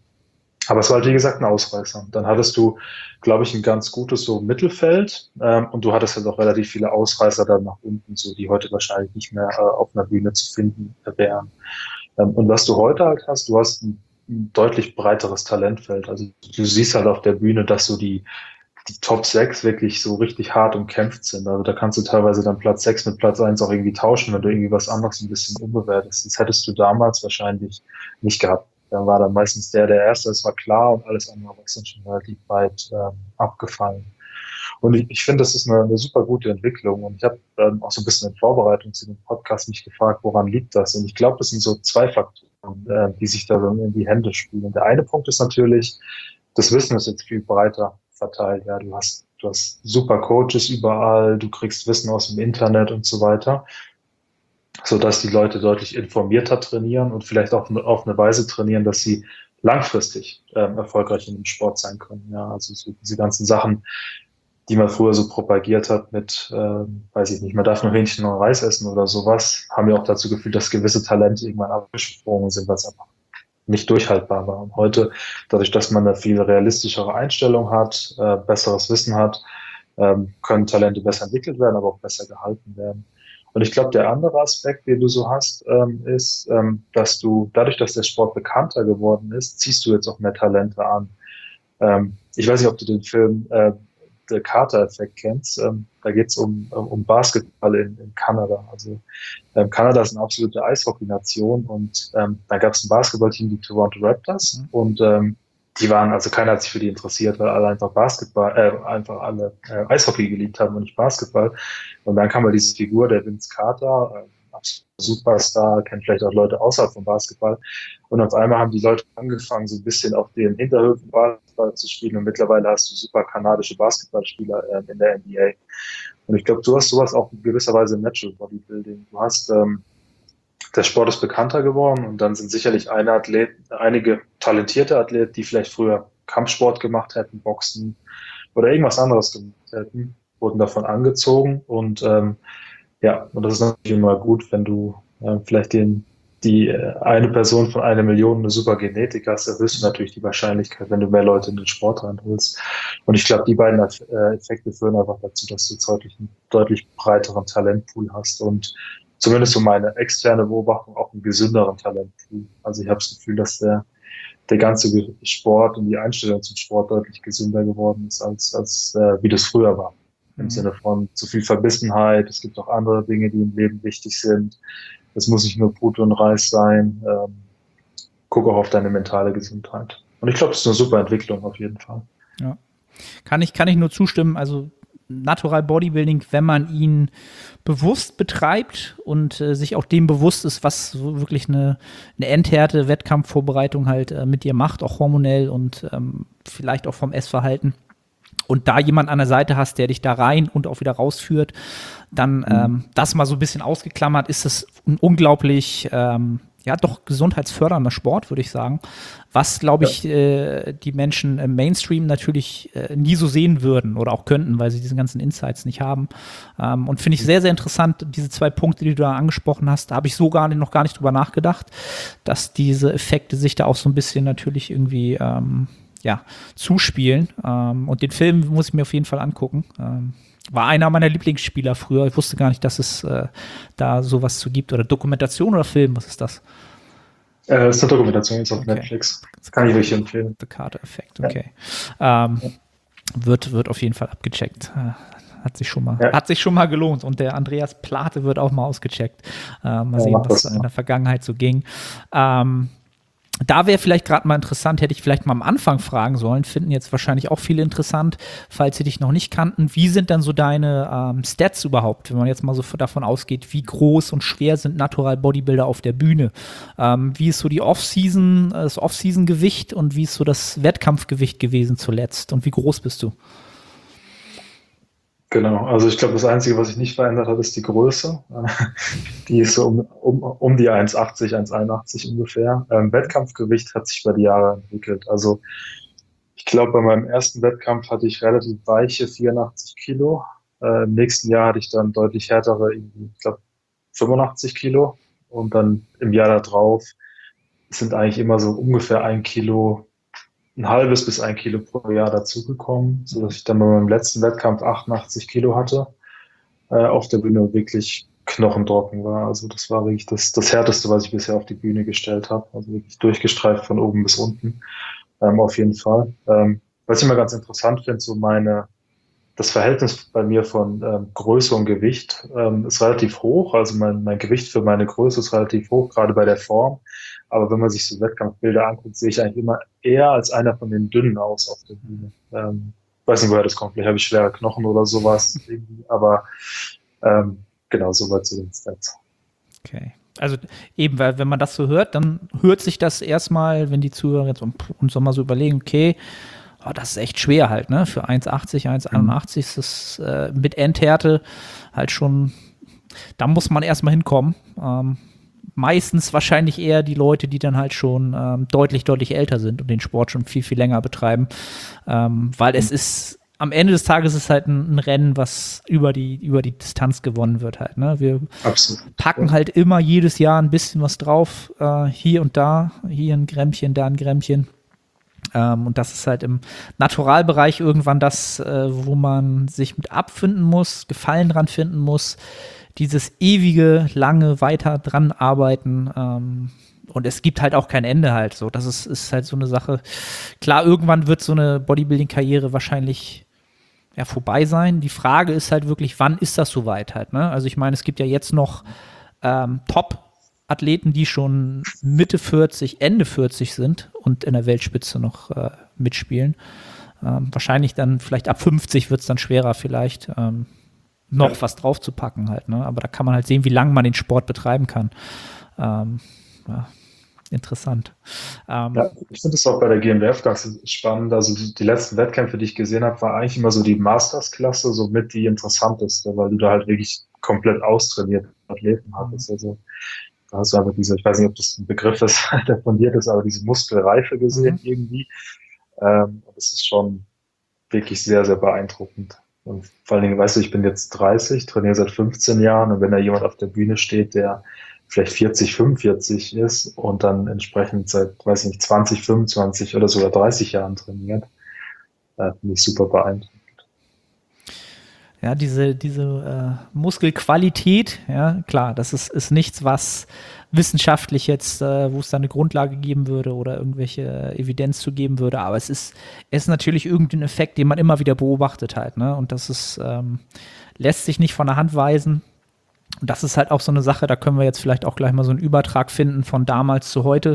Aber es war halt, wie gesagt, ein Ausreißer. Dann hattest du, glaube ich, ein ganz gutes so Mittelfeld. Und du hattest halt auch relativ viele Ausreißer dann nach unten, so die heute wahrscheinlich nicht mehr auf einer Bühne zu finden wären. Und was du heute halt hast, du hast ein deutlich breiteres Talentfeld. Also du siehst halt auf der Bühne, dass so die Top 6 wirklich so richtig hart umkämpft sind. Also da kannst du teilweise dann Platz 6 mit Platz 1 auch irgendwie tauschen, wenn du irgendwie was anderes ein bisschen umbewertest. Das hättest du damals wahrscheinlich nicht gehabt. Dann war dann meistens der Erste, das war klar, und alles andere war dann schon relativ weit abgefallen. Und ich finde, das ist eine super gute Entwicklung. Und ich habe auch so ein bisschen in Vorbereitung zu dem Podcast mich gefragt, woran liegt das? Und ich glaube, das sind so 2 Faktoren, die sich da so in die Hände spielen. Der eine Punkt ist natürlich, das Wissen ist jetzt viel breiter verteilt. Ja, du hast super Coaches überall, du kriegst Wissen aus dem Internet und so weiter, sodass die Leute deutlich informierter trainieren und vielleicht auch auf eine Weise trainieren, dass sie langfristig erfolgreich in dem Sport sein können. Ja, also so diese ganzen Sachen, die man früher so propagiert hat mit, weiß ich nicht, man darf nur Hähnchen und Reis essen oder sowas, haben ja auch dazu geführt, dass gewisse Talente irgendwann abgesprungen sind, was einfach nicht durchhaltbar war. Und heute, dadurch, dass man eine viel realistischere Einstellung hat, besseres Wissen hat, können Talente besser entwickelt werden, aber auch besser gehalten werden. Und ich glaube, der andere Aspekt, den du so hast, ist, dass du, dadurch, dass der Sport bekannter geworden ist, ziehst du jetzt auch mehr Talente an. Ich weiß nicht, ob du den Film The Carter-Effekt kennst. Da geht es um Basketball in Kanada. Also Kanada ist eine absolute Eishockey-Nation und da gab es ein Basketballteam, die Toronto Raptors, und die waren, also keiner hat sich für die interessiert, weil alle einfach Eishockey geliebt haben und nicht Basketball. Und dann kam halt diese Figur, der Vince Carter, Superstar, kennt vielleicht auch Leute außerhalb vom Basketball. Und auf einmal haben die Leute angefangen, so ein bisschen auf den Hinterhöfen Basketball zu spielen. Und mittlerweile hast du super kanadische Basketballspieler in der NBA. Und ich glaube, du hast sowas auch in gewisser Weise im Natural Bodybuilding. Du hast, der Sport ist bekannter geworden und dann sind sicherlich einige talentierte Athleten, die vielleicht früher Kampfsport gemacht hätten, Boxen oder irgendwas anderes gemacht hätten, wurden davon angezogen und ja, und das ist natürlich immer gut, wenn du vielleicht die eine Person von 1 Million eine super Genetik hast, erhöhst du natürlich die Wahrscheinlichkeit, wenn du mehr Leute in den Sport reinholst. Und ich glaube, die beiden Effekte führen einfach dazu, dass du jetzt einen deutlich breiteren Talentpool hast und zumindest so meine externe Beobachtung auch einen gesünderen Talentpool. Also ich habe das Gefühl, dass der ganze Sport und die Einstellung zum Sport deutlich gesünder geworden ist, als wie das früher war. Im Sinne von zu viel Verbissenheit. Es gibt auch andere Dinge, die im Leben wichtig sind. Es muss nicht nur Brot und Reis sein. Guck auch auf deine mentale Gesundheit. Und ich glaube, es ist eine super Entwicklung auf jeden Fall. Ja. Kann ich nur zustimmen. Also Natural Bodybuilding, wenn man ihn bewusst betreibt und sich auch dem bewusst ist, was so wirklich eine endhärte Wettkampfvorbereitung halt mit dir macht, auch hormonell und vielleicht auch vom Essverhalten. Und da jemand an der Seite hast, der dich da rein und auch wieder rausführt, dann das mal so ein bisschen ausgeklammert, ist es ein unglaublich, doch gesundheitsfördernder Sport, würde ich sagen, was, glaube ich, die Menschen im Mainstream natürlich nie so sehen würden oder auch könnten, weil sie diese ganzen Insights nicht haben. Und finde ich sehr, sehr interessant, diese 2 Punkte, die du da angesprochen hast, da habe ich so noch gar nicht drüber nachgedacht, dass diese Effekte sich da auch so ein bisschen natürlich irgendwie zuspielen. Und den Film muss ich mir auf jeden Fall angucken. War einer meiner Lieblingsspieler früher. Ich wusste gar nicht, dass es da sowas zu gibt. Oder Dokumentation oder Film, was ist das? Das ist eine Dokumentation jetzt auf Netflix. Das kann ich wirklich empfehlen. The Carter-Effekt, okay. Wird auf jeden Fall abgecheckt. Hat sich schon mal gelohnt. Und der Andreas Plate wird auch mal ausgecheckt. Mal sehen, was in der Vergangenheit so ging. Da wäre vielleicht gerade mal interessant, hätte ich vielleicht mal am Anfang fragen sollen, finden jetzt wahrscheinlich auch viele interessant, falls sie dich noch nicht kannten. Wie sind dann so deine Stats überhaupt, wenn man jetzt mal so davon ausgeht, wie groß und schwer sind Natural Bodybuilder auf der Bühne? Wie ist so das Off-Season-Gewicht und wie ist so das Wettkampfgewicht gewesen zuletzt? Und wie groß bist du? Genau, also ich glaube, das Einzige, was sich nicht verändert hat, ist die Größe. Die ist so um die 1,80, 1,81 ungefähr. Wettkampfgewicht hat sich über die Jahre entwickelt. Also ich glaube, bei meinem ersten Wettkampf hatte ich relativ weiche 84 Kilo. Im nächsten Jahr hatte ich dann deutlich härtere, ich glaube 85 Kilo. Und dann im Jahr darauf sind eigentlich immer so ungefähr 1 Kilo, ein halbes bis 1 Kilo pro Jahr dazugekommen, sodass ich dann bei meinem letzten Wettkampf 88 Kilo hatte, auf der Bühne wirklich knochentrocken war. Also das war wirklich das Härteste, was ich bisher auf die Bühne gestellt habe. Also wirklich durchgestreift von oben bis unten, auf jeden Fall. Was ich immer ganz interessant finde, das Verhältnis bei mir von Größe und Gewicht ist relativ hoch. Also mein Gewicht für meine Größe ist relativ hoch, gerade bei der Form. Aber wenn man sich so Wettkampfbilder anguckt, sehe ich eigentlich immer eher als einer von den Dünnen aus auf der Bühne. Weiß nicht, woher das kommt. Vielleicht habe ich schwere Knochen oder sowas. Aber genau, soweit zu den Stats. Okay. Also eben, weil wenn man das so hört, dann hört sich das erstmal, wenn die Zuhörer jetzt uns mal so überlegen, okay, das ist echt schwer halt, ne? Für 1,80, 1,81 ist das mit Endhärte halt schon, da muss man erstmal hinkommen. Meistens wahrscheinlich eher die Leute, die dann halt schon deutlich, deutlich älter sind und den Sport schon viel, viel länger betreiben. Weil es ist, am Ende des Tages ist es halt ein Rennen, was über die Distanz gewonnen wird halt, ne? Wir packen halt immer jedes Jahr ein bisschen was drauf, hier und da, hier ein Grämmchen, da ein Grämmchen. Und das ist halt im Naturalbereich irgendwann das, wo man sich mit abfinden muss, Gefallen dran finden muss, dieses ewige, lange weiter dran arbeiten. Und es gibt halt auch kein Ende halt so. Das ist halt so eine Sache. Klar, irgendwann wird so eine Bodybuilding-Karriere wahrscheinlich vorbei sein. Die Frage ist halt wirklich, wann ist das soweit halt, ne? Also ich meine, es gibt ja jetzt noch Top-Athleten, die schon Mitte 40, Ende 40 sind und in der Weltspitze noch mitspielen. Wahrscheinlich dann, vielleicht ab 50 wird es dann schwerer vielleicht, noch was draufzupacken halt, ne? Aber da kann man halt sehen, wie lange man den Sport betreiben kann. Interessant. Ich finde es auch bei der GmbF ganz spannend. Also die letzten Wettkämpfe, die ich gesehen habe, war eigentlich immer so die Masters-Klasse somit die interessanteste, weil du da halt wirklich komplett austrainiert Athleten hattest. Also da hast du einfach ich weiß nicht, ob das ein Begriff ist, der fundiert ist, aber diese Muskelreife gesehen irgendwie. Das ist schon wirklich sehr, sehr beeindruckend. Und vor allen Dingen, weißt du, ich bin jetzt 30, trainiere seit 15 Jahren und wenn da jemand auf der Bühne steht, der vielleicht 40, 45 ist und dann entsprechend seit, weiß nicht, 20, 25 oder sogar 30 Jahren trainiert, finde ich super beeindruckend. Ja, diese Muskelqualität, ja, klar, das ist nichts, was wissenschaftlich jetzt, wo es da eine Grundlage geben würde oder irgendwelche Evidenz zu geben würde, aber es ist natürlich irgendein Effekt, den man immer wieder beobachtet halt, ne? Und das ist, lässt sich nicht von der Hand weisen. Und das ist halt auch so eine Sache, da können wir jetzt vielleicht auch gleich mal so einen Übertrag finden von damals zu heute.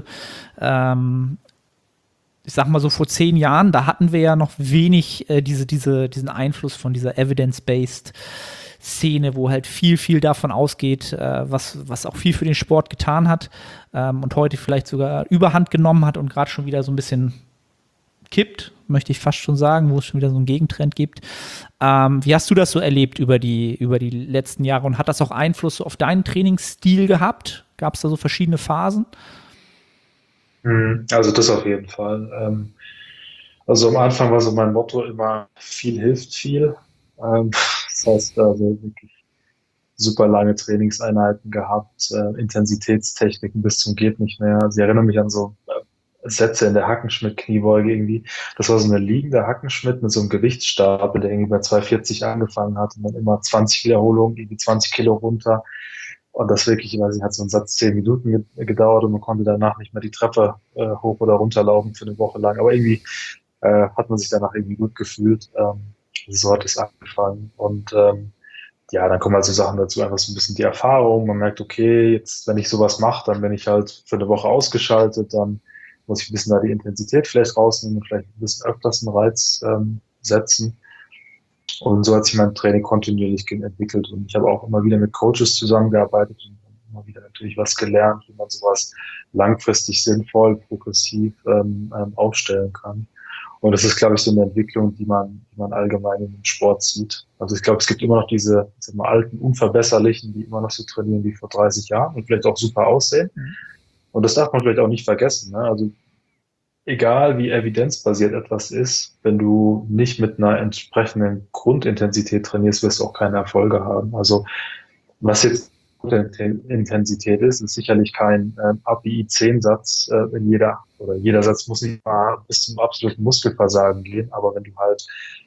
Ich sag mal so vor 10 Jahren, da hatten wir ja noch wenig diesen Einfluss von dieser Evidence-Based Szene, wo halt viel davon ausgeht, was auch viel für den Sport getan hat und heute vielleicht sogar Überhand genommen hat und gerade schon wieder so ein bisschen kippt, möchte ich fast schon sagen, wo es schon wieder so einen Gegentrend gibt. Wie hast du das so erlebt über die letzten Jahre und hat das auch Einfluss auf deinen Trainingsstil gehabt? Gab es da so verschiedene Phasen? Also das auf jeden Fall. Also am Anfang war so mein Motto immer, viel hilft viel. Das heißt, also wirklich super lange Trainingseinheiten gehabt, Intensitätstechniken bis zum geht nicht mehr. Sie erinnern mich an so Sätze in der Hackenschmidt-Kniebeuge irgendwie. Das war so eine liegende Hackenschmidt mit so einem Gewichtsstapel, der irgendwie bei 240 angefangen hat und dann immer 20 Wiederholungen, irgendwie 20 Kilo runter. Und das wirklich, ich weiß nicht, hat so ein Satz 10 Minuten gedauert und man konnte danach nicht mehr die Treppe hoch oder runter laufen für eine Woche lang. Aber irgendwie hat man sich danach irgendwie gut gefühlt. So hat es angefangen. Und ja, dann kommen halt so Sachen dazu, einfach so ein bisschen die Erfahrung. Man merkt, okay, jetzt, wenn ich sowas mache, dann bin ich halt für eine Woche ausgeschaltet, dann muss ich ein bisschen da die Intensität vielleicht rausnehmen und vielleicht ein bisschen öfters einen Reiz setzen. Und so hat sich mein Training kontinuierlich entwickelt. Und ich habe auch immer wieder mit Coaches zusammengearbeitet und immer wieder natürlich was gelernt, wie man sowas langfristig sinnvoll, progressiv aufstellen kann. Und das ist, glaube ich, so eine Entwicklung, die man allgemein im Sport sieht. Also ich glaube, es gibt immer noch diese, ich sag mal, alten Unverbesserlichen, die immer noch so trainieren wie vor 30 Jahren und vielleicht auch super aussehen. Und das darf man vielleicht auch nicht vergessen. Ne? Also egal wie evidenzbasiert etwas ist, wenn du nicht mit einer entsprechenden Grundintensität trainierst, wirst du auch keine Erfolge haben. Also was jetzt Intensität ist sicherlich kein API-10-Satz in jeder Satz muss nicht mal bis zum absoluten Muskelversagen gehen, aber wenn du halt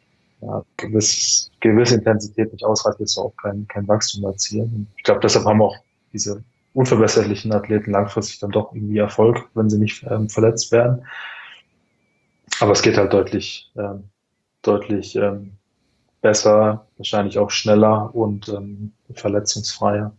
gewisse Intensität nicht ausreicht, wirst du auch kein Wachstum erzielen. Und ich glaube, deshalb haben auch diese unverbesserlichen Athleten langfristig dann doch irgendwie Erfolg, wenn sie nicht verletzt werden. Aber es geht halt deutlich besser, wahrscheinlich auch schneller und verletzungsfreier.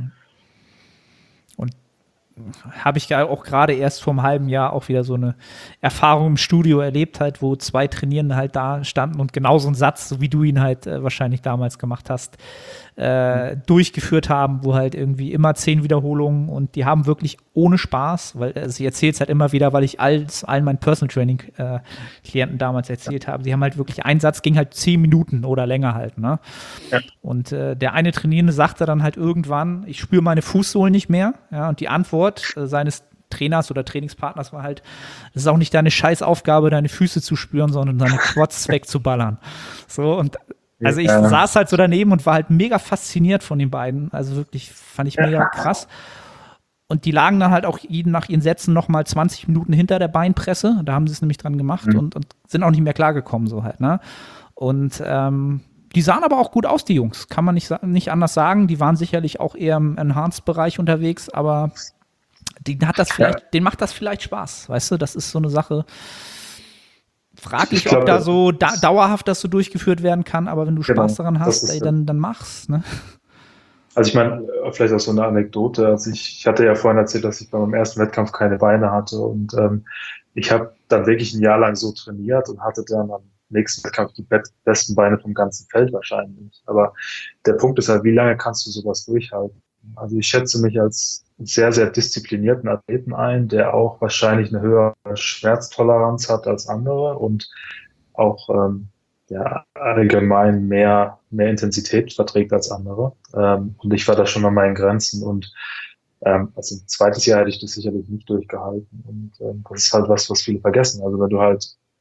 Und habe ich auch gerade erst vor einem halben Jahr auch wieder so eine Erfahrung im Studio erlebt, halt, wo 2 Trainierende halt da standen und genau so einen Satz, so wie du ihn halt wahrscheinlich damals gemacht hast, durchgeführt haben, wo halt irgendwie immer 10 Wiederholungen und die haben wirklich ohne Spaß, weil also ich erzähle es halt immer wieder, weil ich allen meinen Personal Training Klienten damals erzählt habe, die haben halt wirklich, ein Satz ging halt 10 Minuten oder länger halt, ne? Ja. Und der eine Trainierende sagte dann halt irgendwann, ich spüre meine Fußsohlen nicht mehr, ja, und die Antwort seines Trainers oder Trainingspartners war halt, es ist auch nicht deine Scheißaufgabe, deine Füße zu spüren, sondern deine Quads wegzuballern. So, und also ich saß halt so daneben und war halt mega fasziniert von den beiden. Also wirklich, fand ich mega krass. Und die lagen dann halt auch nach ihren Sätzen nochmal 20 Minuten hinter der Beinpresse. Da haben sie es nämlich dran gemacht und sind auch nicht mehr klargekommen, so halt, ne? Und die sahen aber auch gut aus, die Jungs. Kann man nicht anders sagen. Die waren sicherlich auch eher im Enhanced-Bereich unterwegs, aber denen macht das vielleicht Spaß. Weißt du, das ist so eine Sache. Fraglich, ob da so dauerhaft das so durchgeführt werden kann, aber wenn du Spaß daran hast, dann mach's. Ne? Also ich meine, vielleicht auch so eine Anekdote. Also ich hatte ja vorhin erzählt, dass ich bei meinem ersten Wettkampf keine Beine hatte und ich habe dann wirklich ein Jahr lang so trainiert und hatte dann am nächsten Wettkampf die besten Beine vom ganzen Feld wahrscheinlich. Aber der Punkt ist halt, wie lange kannst du sowas durchhalten? Also ich schätze mich als sehr, sehr disziplinierten Athleten ein, der auch wahrscheinlich eine höhere Schmerztoleranz hat als andere und auch allgemein mehr Intensität verträgt als andere. Und ich war da schon an meinen Grenzen und also ein zweites Jahr hätte ich das sicherlich nicht durchgehalten. Und das ist halt was viele vergessen. Also wenn du halt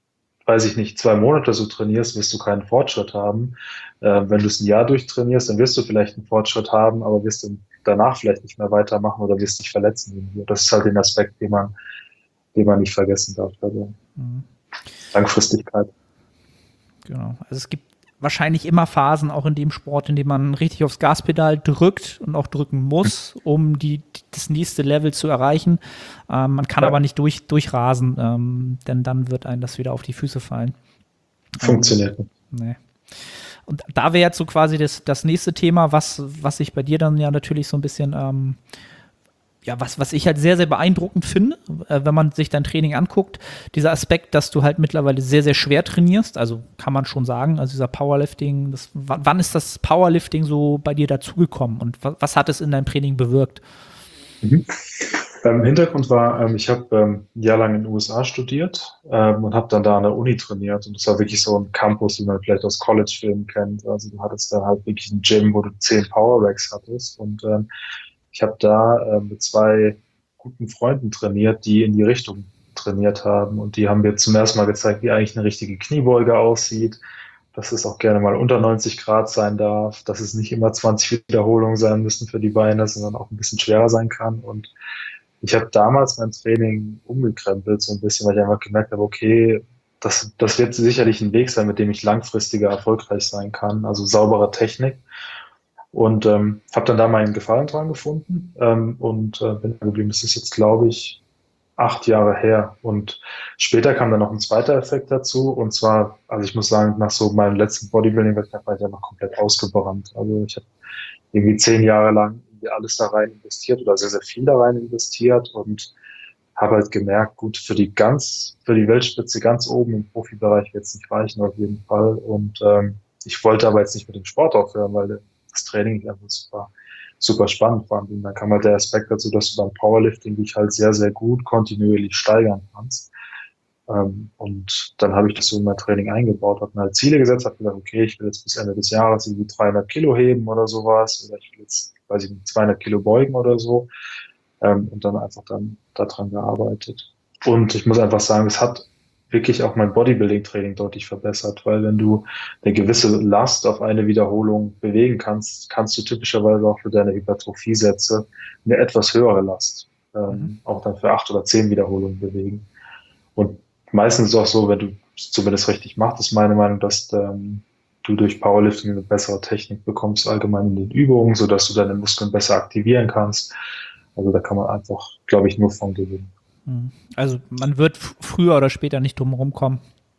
weiß ich nicht, 2 Monate so trainierst, wirst du keinen Fortschritt haben. Wenn du es ein Jahr durchtrainierst, dann wirst du vielleicht einen Fortschritt haben, aber wirst du danach vielleicht nicht mehr weitermachen oder wirst dich verletzen irgendwie. Das ist halt den Aspekt, den man nicht vergessen darf. Also Langfristigkeit. Genau. Also es gibt wahrscheinlich immer Phasen auch in dem Sport, in dem man richtig aufs Gaspedal drückt und auch drücken muss, um das nächste Level zu erreichen. Man kann aber nicht durchrasen, denn dann wird einem das wieder auf die Füße fallen. Funktioniert nicht. Nee. Und da wäre jetzt so quasi das nächste Thema, was sich bei dir dann ja natürlich so ein bisschen was ich halt sehr, sehr beeindruckend finde, wenn man sich dein Training anguckt, dieser Aspekt, dass du halt mittlerweile sehr, sehr schwer trainierst, also kann man schon sagen, also dieser Powerlifting, wann ist das Powerlifting so bei dir dazugekommen und was hat es in deinem Training bewirkt? Hintergrund war, ich habe ein Jahr lang in den USA studiert und habe dann da an der Uni trainiert und das war wirklich so ein Campus, den man vielleicht aus College-Filmen kennt, also du hattest da halt wirklich ein Gym, wo du 10 Power-Racks hattest und ich habe da mit 2 guten Freunden trainiert, die in die Richtung trainiert haben. Und die haben mir zum ersten Mal gezeigt, wie eigentlich eine richtige Kniebeuge aussieht, dass es auch gerne mal unter 90 Grad sein darf, dass es nicht immer 20 Wiederholungen sein müssen für die Beine, sondern auch ein bisschen schwerer sein kann. Und ich habe damals mein Training umgekrempelt, so ein bisschen, weil ich einfach gemerkt habe, okay, das wird sicherlich ein Weg sein, mit dem ich langfristiger erfolgreich sein kann, also saubere Technik. Und habe dann da meinen Gefallen dran gefunden und bin geblieben. Das ist jetzt, glaube ich, 8 Jahre her. Und später kam dann noch ein zweiter Effekt dazu. Und zwar, also ich muss sagen, nach so meinem letzten Bodybuilding-Wettkampf war ich ja noch komplett ausgebrannt. Also ich habe irgendwie 10 Jahre lang alles da rein investiert oder sehr, sehr viel da rein investiert und habe halt gemerkt, gut, für die Weltspitze ganz oben im Profibereich wird es nicht reichen auf jeden Fall. Und ich wollte aber jetzt nicht mit dem Sport aufhören, weil das Training einfach super, super spannend fand. Und dann kam halt der Aspekt dazu, dass du beim Powerlifting dich halt sehr, sehr gut kontinuierlich steigern kannst. Und dann habe ich das so in mein Training eingebaut, habe mir halt Ziele gesetzt, habe gesagt, okay, ich will jetzt bis Ende des Jahres irgendwie 300 Kilo heben oder sowas, oder ich will jetzt, weiß ich nicht, 200 Kilo beugen oder so. Und dann einfach dann daran gearbeitet. Und ich muss einfach sagen, es hat wirklich auch mein Bodybuilding-Training deutlich verbessert, weil wenn du eine gewisse Last auf eine Wiederholung bewegen kannst, kannst du typischerweise auch für deine Hypertrophie-Sätze eine etwas höhere Last auch dann für 8 oder 10 Wiederholungen bewegen. Und meistens ist es auch so, wenn du es zumindest richtig machst, ist meine Meinung, dass du durch Powerlifting eine bessere Technik bekommst, allgemein in den Übungen, sodass du deine Muskeln besser aktivieren kannst. Also da kann man einfach, glaube ich, nur von gewinnen. Also man wird früher oder später nicht drum herum kommen,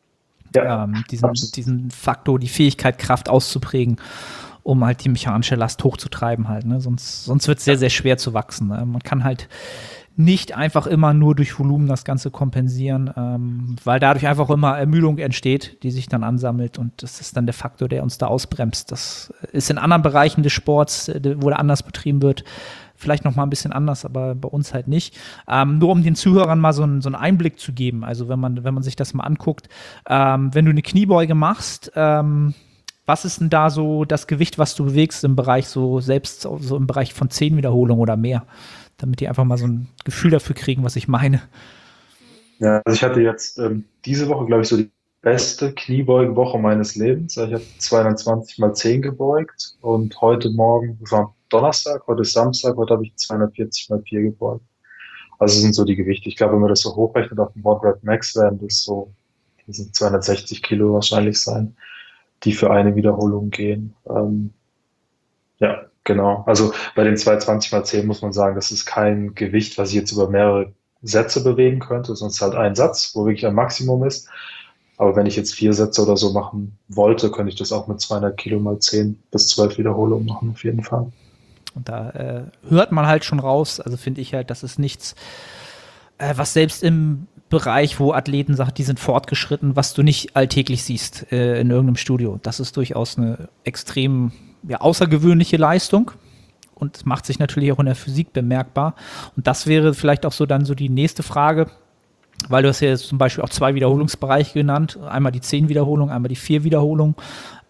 diesen Faktor, die Fähigkeit, Kraft auszuprägen, um halt die mechanische Last hochzutreiben halt. Ne? Sonst wird es sehr, sehr schwer zu wachsen. Ne? Man kann halt nicht einfach immer nur durch Volumen das Ganze kompensieren, weil dadurch einfach immer Ermüdung entsteht, die sich dann ansammelt und das ist dann der Faktor, der uns da ausbremst. Das ist in anderen Bereichen des Sports, wo der anders betrieben wird, vielleicht noch mal ein bisschen anders, aber bei uns halt nicht. Nur um den Zuhörern mal so einen Einblick zu geben, also wenn man sich das mal anguckt, wenn du eine Kniebeuge machst, was ist denn da so das Gewicht, was du bewegst im Bereich so im Bereich von 10 Wiederholungen oder mehr? Damit die einfach mal so ein Gefühl dafür kriegen, was ich meine. Ja, also ich hatte jetzt diese Woche, glaube ich, so die beste Kniebeugenwoche meines Lebens. Ich habe 220 mal 10 gebeugt und heute Morgen, das war Donnerstag, heute ist Samstag, heute habe ich 240 mal 4 gebeugt. Also sind so die Gewichte. Ich glaube, wenn man das so hochrechnet auf dem One Rep Max, werden das so, die sind 260 Kilo wahrscheinlich sein, die für eine Wiederholung gehen. Ja, genau. Also bei den 220 mal 10 muss man sagen, das ist kein Gewicht, was ich jetzt über mehrere Sätze bewegen könnte, sonst halt ein Satz, wo wirklich ein Maximum ist. Aber wenn ich jetzt 4 Sätze oder so machen wollte, könnte ich das auch mit 200 Kilo mal 10 bis 12 Wiederholungen machen, auf jeden Fall. Und da hört man halt schon raus, also finde ich halt, das ist nichts, was selbst im Bereich, wo Athleten sagen, die sind fortgeschritten, was du nicht alltäglich siehst in irgendeinem Studio. Das ist durchaus eine extrem außergewöhnliche Leistung und macht sich natürlich auch in der Physik bemerkbar. Und das wäre vielleicht auch so dann so die nächste Frage, weil du hast ja jetzt zum Beispiel auch 2 Wiederholungsbereiche genannt, einmal die 10 Wiederholungen, einmal die 4 Wiederholungen.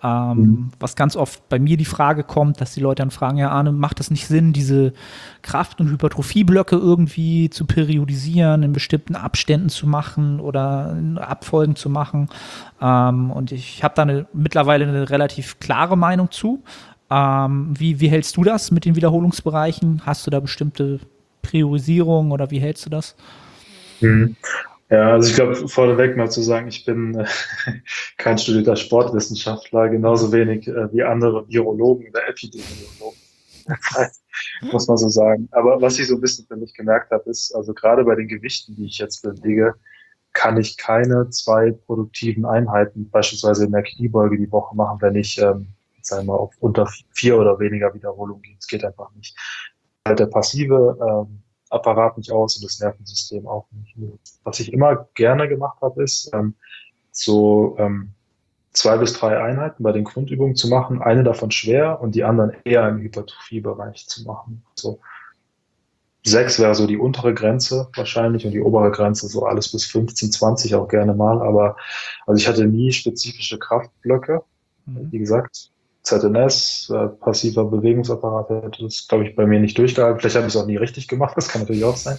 Was ganz oft bei mir die Frage kommt, dass die Leute dann fragen, ja Arne, macht das nicht Sinn, diese Kraft- und Hypertrophieblöcke irgendwie zu periodisieren, in bestimmten Abständen zu machen oder in Abfolgen zu machen? Und ich habe da mittlerweile eine relativ klare Meinung zu. Wie hältst du das mit den Wiederholungsbereichen? Hast du da bestimmte Priorisierung oder wie hältst du das? Mhm. Ja, also ich glaube, vorneweg mal zu sagen, ich bin kein studierter Sportwissenschaftler, genauso wenig wie andere Virologen oder Epidemiologen, muss man so sagen. Aber was ich so ein bisschen für mich gemerkt habe, ist, also gerade bei den Gewichten, die ich jetzt bewege, kann ich keine zwei produktiven Einheiten, beispielsweise in der Kniebeuge die Woche machen, wenn ich, sagen wir mal, auf unter 4 oder weniger Wiederholungen gehe. Es geht einfach nicht. Halt der passive Apparat nicht aus und das Nervensystem auch nicht. Was ich immer gerne gemacht habe, ist so 2 bis 3 Einheiten bei den Grundübungen zu machen, eine davon schwer und die anderen eher im Hypertrophiebereich zu machen. So 6 wäre so die untere Grenze wahrscheinlich und die obere Grenze so alles bis 15, 20 auch gerne mal. Aber also ich hatte nie spezifische Kraftblöcke. Mhm. Wie gesagt, ZNS, passiver Bewegungsapparat, hätte das, glaube ich, bei mir nicht durchgehalten. Vielleicht habe ich es auch nie richtig gemacht, das kann natürlich auch sein.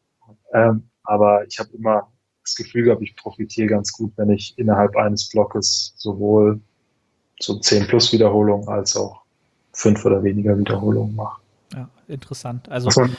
Aber ich habe immer das Gefühl gehabt, ich profitiere ganz gut, wenn ich innerhalb eines Blockes sowohl so 10 plus Wiederholungen als auch 5 oder weniger Wiederholungen mache. Ja, interessant. Was Also, man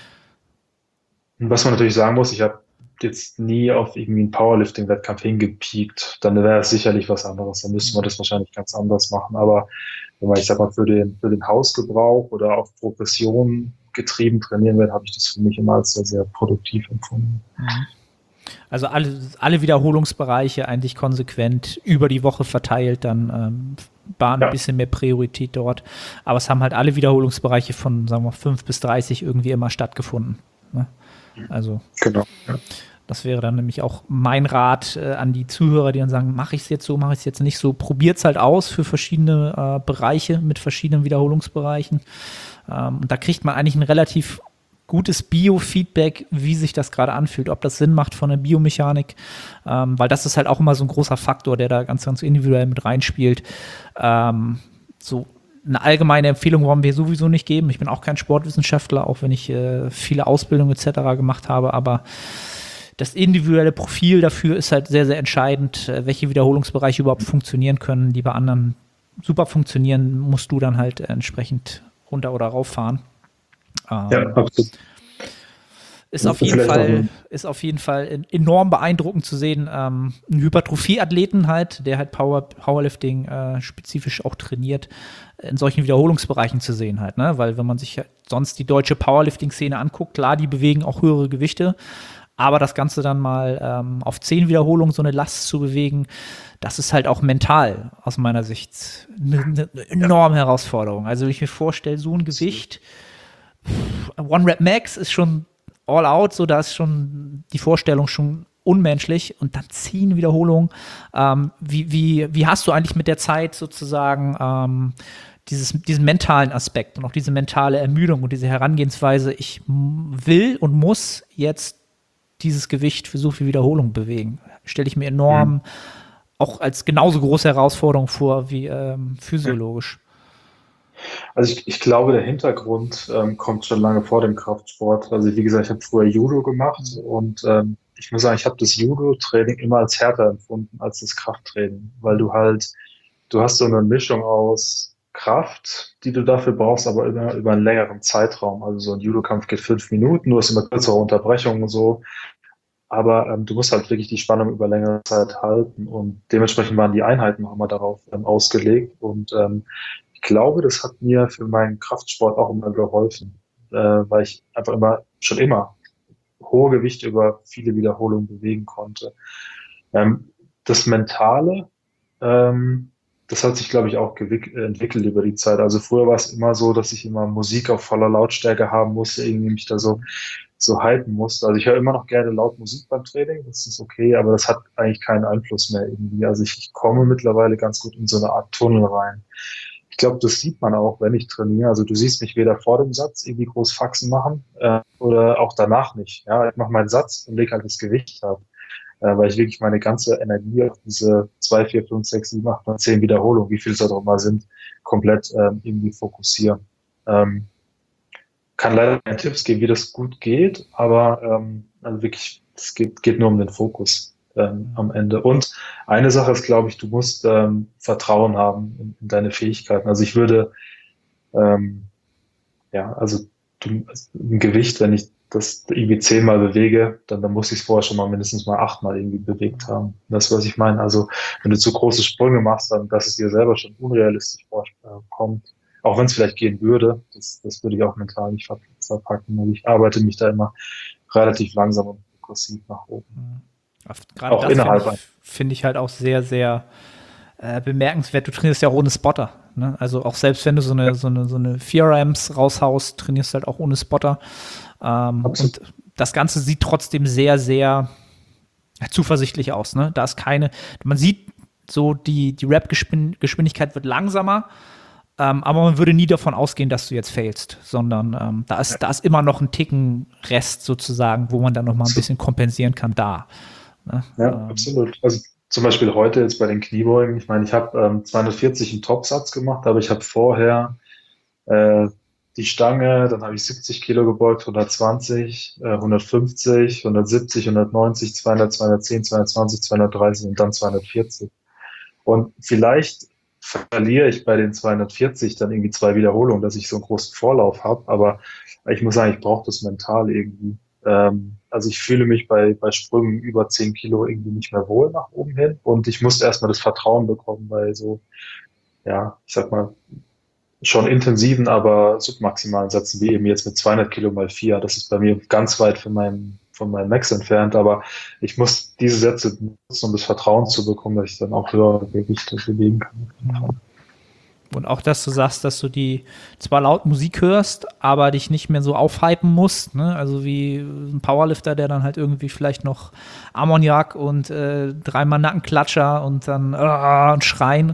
Was man natürlich sagen muss, ich habe jetzt nie auf irgendwie einen Powerlifting-Wettkampf hingepiekt. Dann wäre es sicherlich was anderes. Dann müsste man das wahrscheinlich ganz anders machen. Aber wenn man, ich sag mal, für den Hausgebrauch oder auf Progression getrieben trainieren will, habe ich das für mich immer als sehr, sehr produktiv empfunden. also alle Wiederholungsbereiche eigentlich konsequent über die Woche verteilt, dann waren ein Ja, bisschen mehr Priorität dort. Aber es haben halt alle Wiederholungsbereiche von, sagen wir, 5 bis 30 irgendwie immer stattgefunden. Ne? Also genau. Ja. das wäre dann nämlich auch mein Rat an die Zuhörer, die dann sagen, mache ich es jetzt so, mache ich es jetzt nicht so. Probiert es halt aus für verschiedene Bereiche mit verschiedenen Wiederholungsbereichen. Und da kriegt man eigentlich ein relativ gutes Biofeedback, wie sich das gerade anfühlt, ob das Sinn macht von der Biomechanik, weil das ist halt auch immer so ein großer Faktor, der da ganz, ganz individuell mit reinspielt. So eine allgemeine Empfehlung wollen wir sowieso nicht geben. Ich bin auch kein Sportwissenschaftler, auch wenn ich viele Ausbildungen etc. gemacht habe, aber das individuelle Profil dafür ist halt sehr, sehr entscheidend, welche Wiederholungsbereiche überhaupt funktionieren können, die bei anderen super funktionieren, musst du dann halt entsprechend runter oder rauffahren. Ja, absolut. Ist auf jeden Vielleicht auch Fall, ein, ist auf jeden Fall enorm beeindruckend zu sehen. Einen Hypertrophie-Athleten halt, der halt Powerlifting spezifisch auch trainiert, in solchen Wiederholungsbereichen zu sehen halt, ne? Weil wenn man sich halt sonst die deutsche Powerlifting-Szene anguckt, klar, die bewegen auch höhere Gewichte, aber das Ganze dann mal auf 10 Wiederholungen so eine Last zu bewegen, das ist halt auch mental aus meiner Sicht eine enorme Herausforderung. Also wenn ich mir vorstelle, so ein Gewicht, One Rep Max ist schon all out, so da ist schon die Vorstellung schon unmenschlich und dann 10 Wiederholungen. Wie hast du eigentlich mit der Zeit sozusagen diesen mentalen Aspekt und auch diese mentale Ermüdung und diese Herangehensweise, ich will und muss jetzt dieses Gewicht für so viel Wiederholung bewegen, stelle ich mir enorm auch als genauso große Herausforderung vor wie physiologisch. also ich glaube, der Hintergrund kommt schon lange vor dem Kraftsport. Also wie gesagt, ich habe früher Judo gemacht und ich muss sagen, ich habe das Judo-Training immer als härter empfunden als das Krafttraining, weil du hast so eine Mischung aus Kraft, die du dafür brauchst, aber immer über einen längeren Zeitraum. Also so ein Judokampf geht 5 Minuten, du hast immer kürzere Unterbrechungen und so. Aber du musst halt wirklich die Spannung über längere Zeit halten und dementsprechend waren die Einheiten auch immer darauf ausgelegt. Und ich glaube, das hat mir für meinen Kraftsport auch immer geholfen, weil ich einfach schon immer hohe Gewichte über viele Wiederholungen bewegen konnte. Das Mentale, das hat sich, glaube ich, auch entwickelt über die Zeit. Also früher war es immer so, dass ich immer Musik auf voller Lautstärke haben musste, irgendwie mich da so hypen musste. Also ich höre immer noch gerne laut Musik beim Training, das ist okay, aber das hat eigentlich keinen Einfluss mehr irgendwie. Also ich komme mittlerweile ganz gut in so eine Art Tunnel rein. Ich glaube, das sieht man auch, wenn ich trainiere. Also du siehst mich weder vor dem Satz irgendwie groß Faxen machen oder auch danach nicht. Ja, ich mache meinen Satz und lege halt das Gewicht ab. weil ich wirklich meine ganze Energie auf diese 2, 4, 5, 6, 7, 8, 9, 10 Wiederholungen, wie viel es da auch mal sind, komplett irgendwie fokussiere. Ähm, Kann leider keine Tipps geben, wie das gut geht, aber also wirklich, es geht nur um den Fokus am Ende. Und eine Sache ist, glaube ich, du musst Vertrauen haben in deine Fähigkeiten. Also ich würde, ähm, ja, also ein Gewicht, wenn ich das irgendwie 10-mal bewege, dann muss ich es vorher schon mal mindestens mal 8-mal irgendwie bewegt haben. Das ist, was ich meine. Also wenn du zu große Sprünge machst, dann dass es dir selber schon unrealistisch vorkommt. Auch wenn es vielleicht gehen würde, das würde ich auch mental nicht verpacken. Also ich arbeite mich da immer relativ langsam und progressiv nach oben. Gerade Auch das innerhalb. finde ich halt auch sehr, sehr bemerkenswert. Du trainierst ja auch ohne Spotter. Ne? Also auch selbst wenn du so eine 4Rams raushaust, trainierst du halt auch ohne Spotter. Und das Ganze sieht trotzdem sehr, sehr zuversichtlich aus. Ne? Da ist man sieht so, die Rap-Geschwindigkeit wird langsamer, aber man würde nie davon ausgehen, dass du jetzt failst, sondern da ist immer noch ein Ticken Rest sozusagen, wo man dann noch mal ein bisschen kompensieren kann da. Ne? Ja, absolut. Also zum Beispiel heute jetzt bei den Kniebeugen, ich meine, ich habe 240 einen Topsatz gemacht, aber ich habe vorher äh, die Stange, dann habe ich 70 Kilo gebeugt, 120, 150, 170, 190, 200, 210, 220, 230 und dann 240. Und vielleicht verliere ich bei den 240 dann irgendwie 2 Wiederholungen, dass ich so einen großen Vorlauf habe, aber ich muss sagen, ich brauche das mental irgendwie. Also ich fühle mich bei Sprüngen über 10 Kilo irgendwie nicht mehr wohl nach oben hin und ich musste erstmal das Vertrauen bekommen bei so, ja, ich sag mal, schon intensiven, aber submaximalen Sätzen, wie eben jetzt mit 200 Kilo mal 4. Das ist bei mir ganz weit von meinem Max entfernt, aber ich muss diese Sätze nutzen, um das Vertrauen zu bekommen, dass ich dann auch höhere Gewichte bewegen kann. Und auch, dass du sagst, dass du die zwar laut Musik hörst, aber dich nicht mehr so aufhypen musst, ne? Also wie ein Powerlifter, der dann halt irgendwie vielleicht noch Ammoniak und 3-mal Nackenklatscher und dann und Schreien.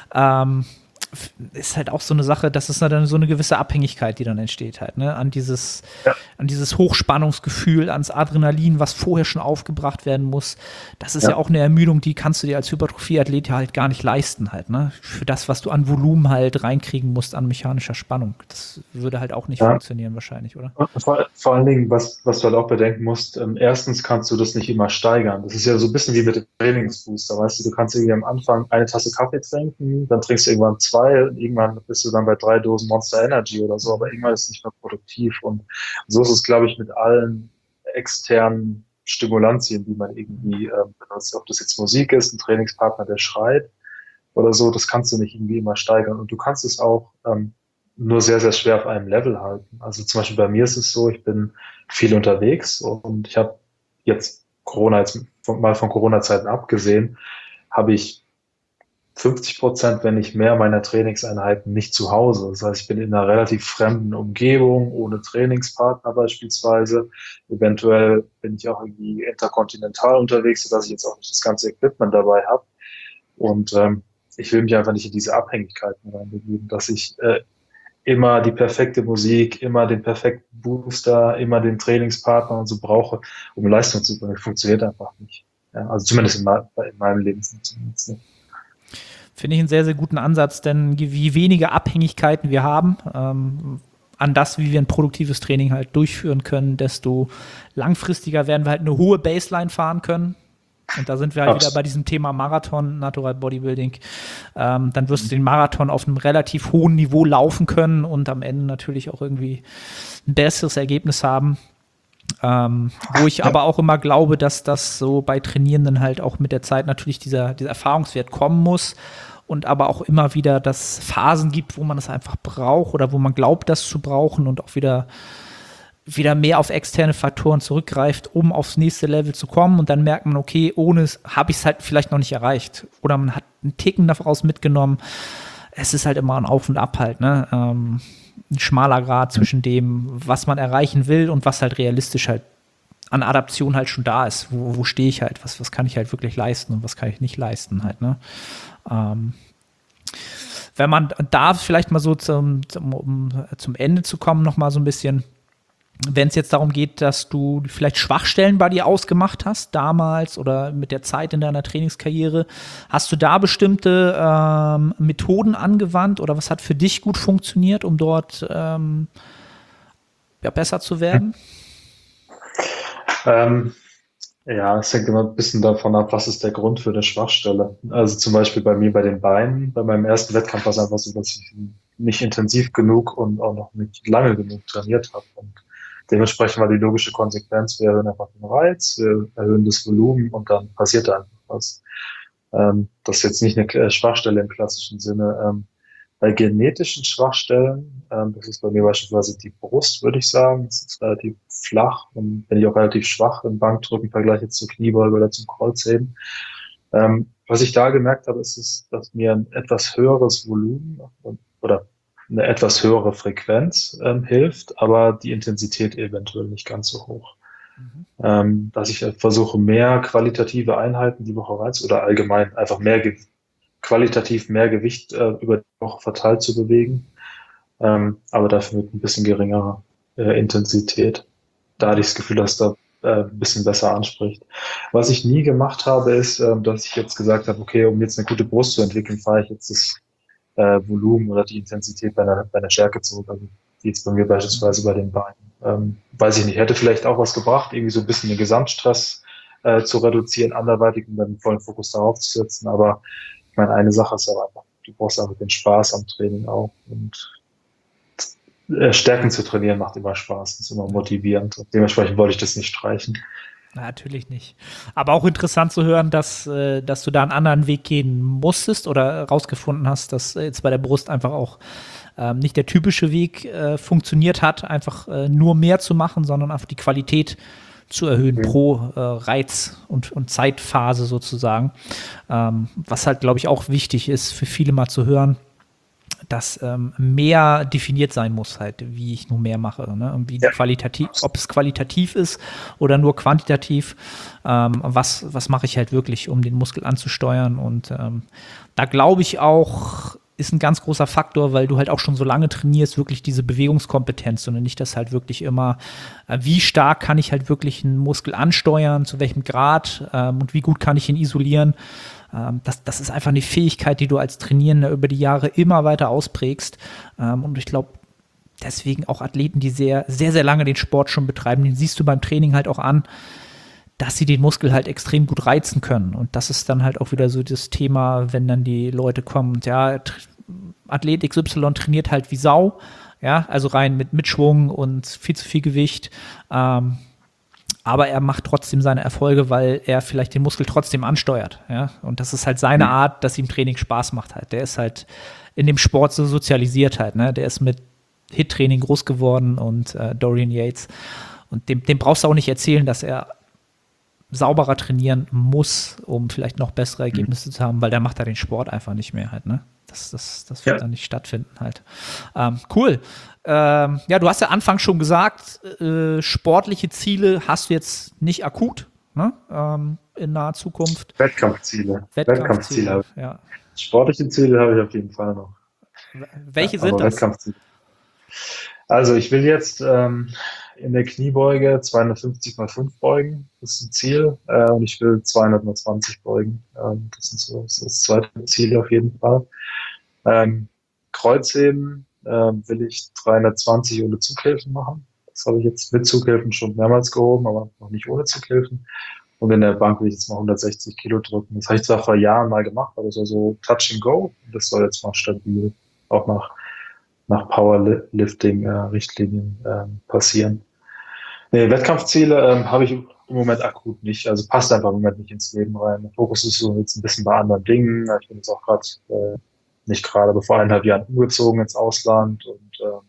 Ist halt auch so eine Sache, das ist dann so eine gewisse Abhängigkeit, die dann entsteht halt, ne? An dieses Hochspannungsgefühl, ans Adrenalin, was vorher schon aufgebracht werden muss. Das ist ja auch eine Ermüdung, die kannst du dir als Hypertrophie-Athlet halt gar nicht leisten halt, ne? Für das, was du an Volumen halt reinkriegen musst an mechanischer Spannung. Das würde halt auch nicht funktionieren wahrscheinlich, oder? Vor allen Dingen, was du halt auch bedenken musst, erstens kannst du das nicht immer steigern. Das ist ja so ein bisschen wie mit dem Trainingsbooster, weißt du, du kannst irgendwie am Anfang eine Tasse Kaffee trinken, dann trinkst du irgendwann 2, und irgendwann bist du dann bei 3 Dosen Monster Energy oder so, aber irgendwann ist es nicht mehr produktiv. Und so ist es, glaube ich, mit allen externen Stimulantien, die man irgendwie benutzt, ob das jetzt Musik ist, ein Trainingspartner, der schreit oder so, das kannst du nicht irgendwie immer steigern. Und du kannst es auch nur sehr, sehr schwer auf einem Level halten. Also zum Beispiel bei mir ist es so, ich bin viel unterwegs und ich habe jetzt mal von Corona-Zeiten abgesehen, habe ich 50%, wenn nicht mehr, meiner Trainingseinheiten nicht zu Hause. Das heißt, ich bin in einer relativ fremden Umgebung, ohne Trainingspartner beispielsweise. Eventuell bin ich auch irgendwie interkontinental unterwegs, sodass ich jetzt auch nicht das ganze Equipment dabei habe. Und ich will mich einfach nicht in diese Abhängigkeiten reinbegeben, dass ich immer die perfekte Musik, immer den perfekten Booster, immer den Trainingspartner und so brauche, um Leistung zu bringen. Das funktioniert einfach nicht. Ja, also zumindest in meinem Leben funktioniert es nicht. Finde ich einen sehr, sehr guten Ansatz, denn je weniger Abhängigkeiten wir haben, an das, wie wir ein produktives Training halt durchführen können, desto langfristiger werden wir halt eine hohe Baseline fahren können. Und da sind wir halt wieder bei diesem Thema Marathon, Natural Bodybuilding. Dann wirst du den Marathon auf einem relativ hohen Niveau laufen können und am Ende natürlich auch irgendwie ein besseres Ergebnis haben. Wo ich aber auch immer glaube, dass das so bei Trainierenden halt auch mit der Zeit natürlich dieser Erfahrungswert kommen muss und aber auch immer wieder das Phasen gibt, wo man das einfach braucht oder wo man glaubt, das zu brauchen und auch wieder mehr auf externe Faktoren zurückgreift, um aufs nächste Level zu kommen und dann merkt man, okay, ohne es habe ich es halt vielleicht noch nicht erreicht oder man hat einen Ticken daraus mitgenommen. Es ist halt immer ein Auf und Ab halt, ne? Ein schmaler Grad zwischen dem, was man erreichen will und was halt realistisch halt an Adaption halt schon da ist. Wo stehe ich halt? Was kann ich halt wirklich leisten und was kann ich nicht leisten halt, ne? Wenn man da vielleicht mal so um zum Ende zu kommen, noch mal so ein bisschen, wenn es jetzt darum geht, dass du vielleicht Schwachstellen bei dir ausgemacht hast, damals oder mit der Zeit in deiner Trainingskarriere, hast du da bestimmte Methoden angewandt oder was hat für dich gut funktioniert, um dort besser zu werden? Ähm, ja, es hängt immer ein bisschen davon ab, was ist der Grund für eine Schwachstelle. Also zum Beispiel bei mir bei den Beinen, bei meinem ersten Wettkampf war es einfach so, dass ich nicht intensiv genug und auch noch nicht lange genug trainiert habe. Und dementsprechend war die logische Konsequenz, wir erhöhen einfach den Reiz, wir erhöhen das Volumen und dann passiert da einfach was. Das ist jetzt nicht eine Schwachstelle im klassischen Sinne. Bei genetischen Schwachstellen, das ist bei mir beispielsweise die Brust, würde ich sagen. Das ist relativ flach und bin ich auch relativ schwach im Bankdrücken im Vergleich jetzt zur Kniebeuge oder zum Kreuzheben. Was ich da gemerkt habe, ist, dass mir ein etwas höheres Volumen oder eine etwas höhere Frequenz hilft, aber die Intensität eventuell nicht ganz so hoch. Dass ich versuche, mehr qualitative Einheiten die Woche rein oder allgemein einfach qualitativ mehr Gewicht über die Woche verteilt zu bewegen, aber dafür mit ein bisschen geringerer Intensität. Da hatte ich das Gefühl, dass da ein bisschen besser anspricht. Was ich nie gemacht habe, ist, dass ich jetzt gesagt habe, okay, um jetzt eine gute Brust zu entwickeln, fahre ich jetzt das Volumen oder die Intensität bei einer Stärke zurück. Also wie jetzt bei mir beispielsweise bei den Beinen. Weiß ich nicht, hätte vielleicht auch was gebracht, irgendwie so ein bisschen den Gesamtstress zu reduzieren, anderweitig und dann den vollen Fokus darauf zu setzen. Aber ich meine, eine Sache ist aber einfach, du brauchst einfach den Spaß am Training auch. Und Stärken zu trainieren macht immer Spaß, ist immer motivierend. Und dementsprechend wollte ich das nicht streichen. Natürlich nicht. Aber auch interessant zu hören, dass du da einen anderen Weg gehen musstest oder rausgefunden hast, dass jetzt bei der Brust einfach auch nicht der typische Weg funktioniert hat, einfach nur mehr zu machen, sondern einfach die Qualität zu erhöhen pro Reiz- und Zeitphase sozusagen. Was halt, glaube ich, auch wichtig ist für viele mal zu hören, dass mehr definiert sein muss, halt, wie ich nur mehr mache. Ne? Und wie qualitativ, ob es qualitativ ist oder nur quantitativ, was mache ich halt wirklich, um den Muskel anzusteuern. Und da glaube ich auch, ist ein ganz großer Faktor, weil du halt auch schon so lange trainierst, wirklich diese Bewegungskompetenz, sondern nicht das halt wirklich immer, wie stark kann ich halt wirklich einen Muskel ansteuern, zu welchem Grad und wie gut kann ich ihn isolieren. Das ist einfach eine Fähigkeit, die du als Trainierender über die Jahre immer weiter ausprägst. Und ich glaube, deswegen auch Athleten, die sehr, sehr, sehr lange den Sport schon betreiben, den siehst du beim Training halt auch an, dass sie den Muskel halt extrem gut reizen können. Und das ist dann halt auch wieder so das Thema, wenn dann die Leute kommen und ja, Athlet XY trainiert halt wie Sau, ja, also rein mit Schwung und viel zu viel Gewicht, aber er macht trotzdem seine Erfolge, weil er vielleicht den Muskel trotzdem ansteuert, ja, und das ist halt seine Art, dass ihm Training Spaß macht halt. Der ist halt in dem Sport so sozialisiert halt, ne, der ist mit HIIT-Training groß geworden und Dorian Yates und dem brauchst du auch nicht erzählen, dass er sauberer trainieren muss, um vielleicht noch bessere Ergebnisse zu haben, weil der macht da den Sport einfach nicht mehr halt, ne? Das wird dann nicht stattfinden halt. Cool. Ja, du hast ja anfangs schon gesagt, sportliche Ziele hast du jetzt nicht akut, ne? In naher Zukunft. Wettkampfziele. Ja. Sportliche Ziele habe ich auf jeden Fall noch. Welche sind das? Wettkampfziele. Also ich will jetzt in der Kniebeuge 250 mal 5 beugen. Das ist ein Ziel. Und ich will 200 mal 20 beugen. Das ist das zweite Ziel auf jeden Fall. Kreuzheben will ich 320 ohne Zughilfen machen. Das habe ich jetzt mit Zughilfen schon mehrmals gehoben, aber noch nicht ohne Zughilfen. Und in der Bank will ich jetzt mal 160 Kilo drücken. Das habe ich zwar vor Jahren mal gemacht, aber so Touch and Go. Das soll jetzt mal stabil auch nach Powerlifting-Richtlinien passieren. Nee, Wettkampfziele habe ich im Moment akut nicht. Also passt einfach im Moment nicht ins Leben rein. Der Fokus ist so jetzt ein bisschen bei anderen Dingen. Ich bin jetzt auch gerade nicht gerade, aber vor 1,5 Jahren umgezogen ins Ausland und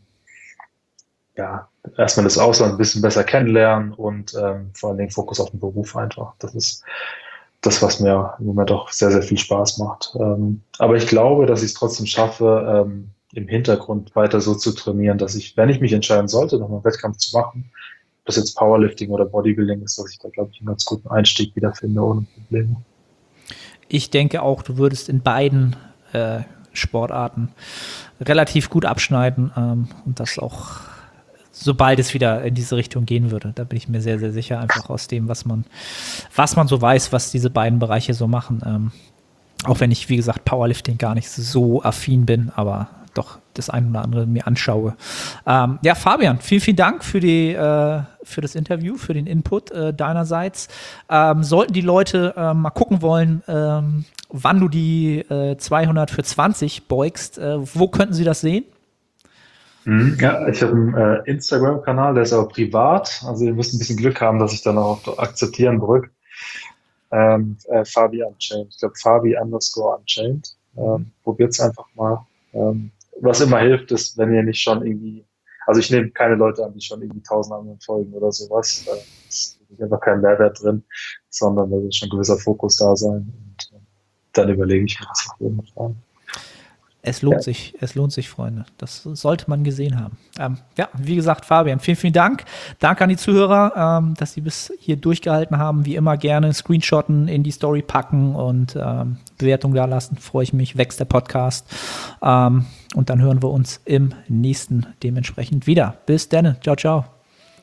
ja, erstmal das Ausland ein bisschen besser kennenlernen und vor allen Dingen Fokus auf den Beruf einfach. Das ist das, was mir im Moment auch sehr, sehr viel Spaß macht. Aber ich glaube, dass ich es trotzdem schaffe, im Hintergrund weiter so zu trainieren, dass ich, wenn ich mich entscheiden sollte, nochmal einen Wettkampf zu machen, ob das jetzt Powerlifting oder Bodybuilding ist, dass ich da, glaube ich, einen ganz guten Einstieg wiederfinde ohne Probleme. Ich denke auch, du würdest in beiden Sportarten relativ gut abschneiden und das auch sobald es wieder in diese Richtung gehen würde. Da bin ich mir sehr, sehr sicher, einfach aus dem, was man so weiß, was diese beiden Bereiche so machen. Auch wenn ich, wie gesagt, Powerlifting gar nicht so affin bin, aber doch das ein oder andere mir anschaue. Ja, Fabian, vielen, vielen Dank für das Interview, für den Input deinerseits. Sollten die Leute mal gucken wollen, wann du die 200 für 20 beugst, wo könnten sie das sehen? Ja, ich habe einen Instagram-Kanal, der ist aber privat. Also ihr müsst ein bisschen Glück haben, dass ich dann auch auf Akzeptieren drücke. Fabi Unchained. Ich glaube Fabi_Unchained. Probiert's einfach mal. Was immer hilft, ist, wenn ihr nicht schon irgendwie, also ich nehme keine Leute an, die schon irgendwie 1000 anderen folgen oder sowas. Es ist einfach kein Mehrwert drin, sondern da wird schon ein gewisser Fokus da sein. Und dann überlege ich mir das auf jeden Fall. Es lohnt sich, Freunde. Das sollte man gesehen haben. Ja, wie gesagt, Fabian, vielen, vielen Dank. Danke an die Zuhörer, dass sie bis hier durchgehalten haben. Wie immer gerne screenshotten, in die Story packen und Bewertung da lassen. Freue ich mich, wächst der Podcast. Und dann hören wir uns im nächsten dementsprechend wieder. Bis dann. Ciao, ciao.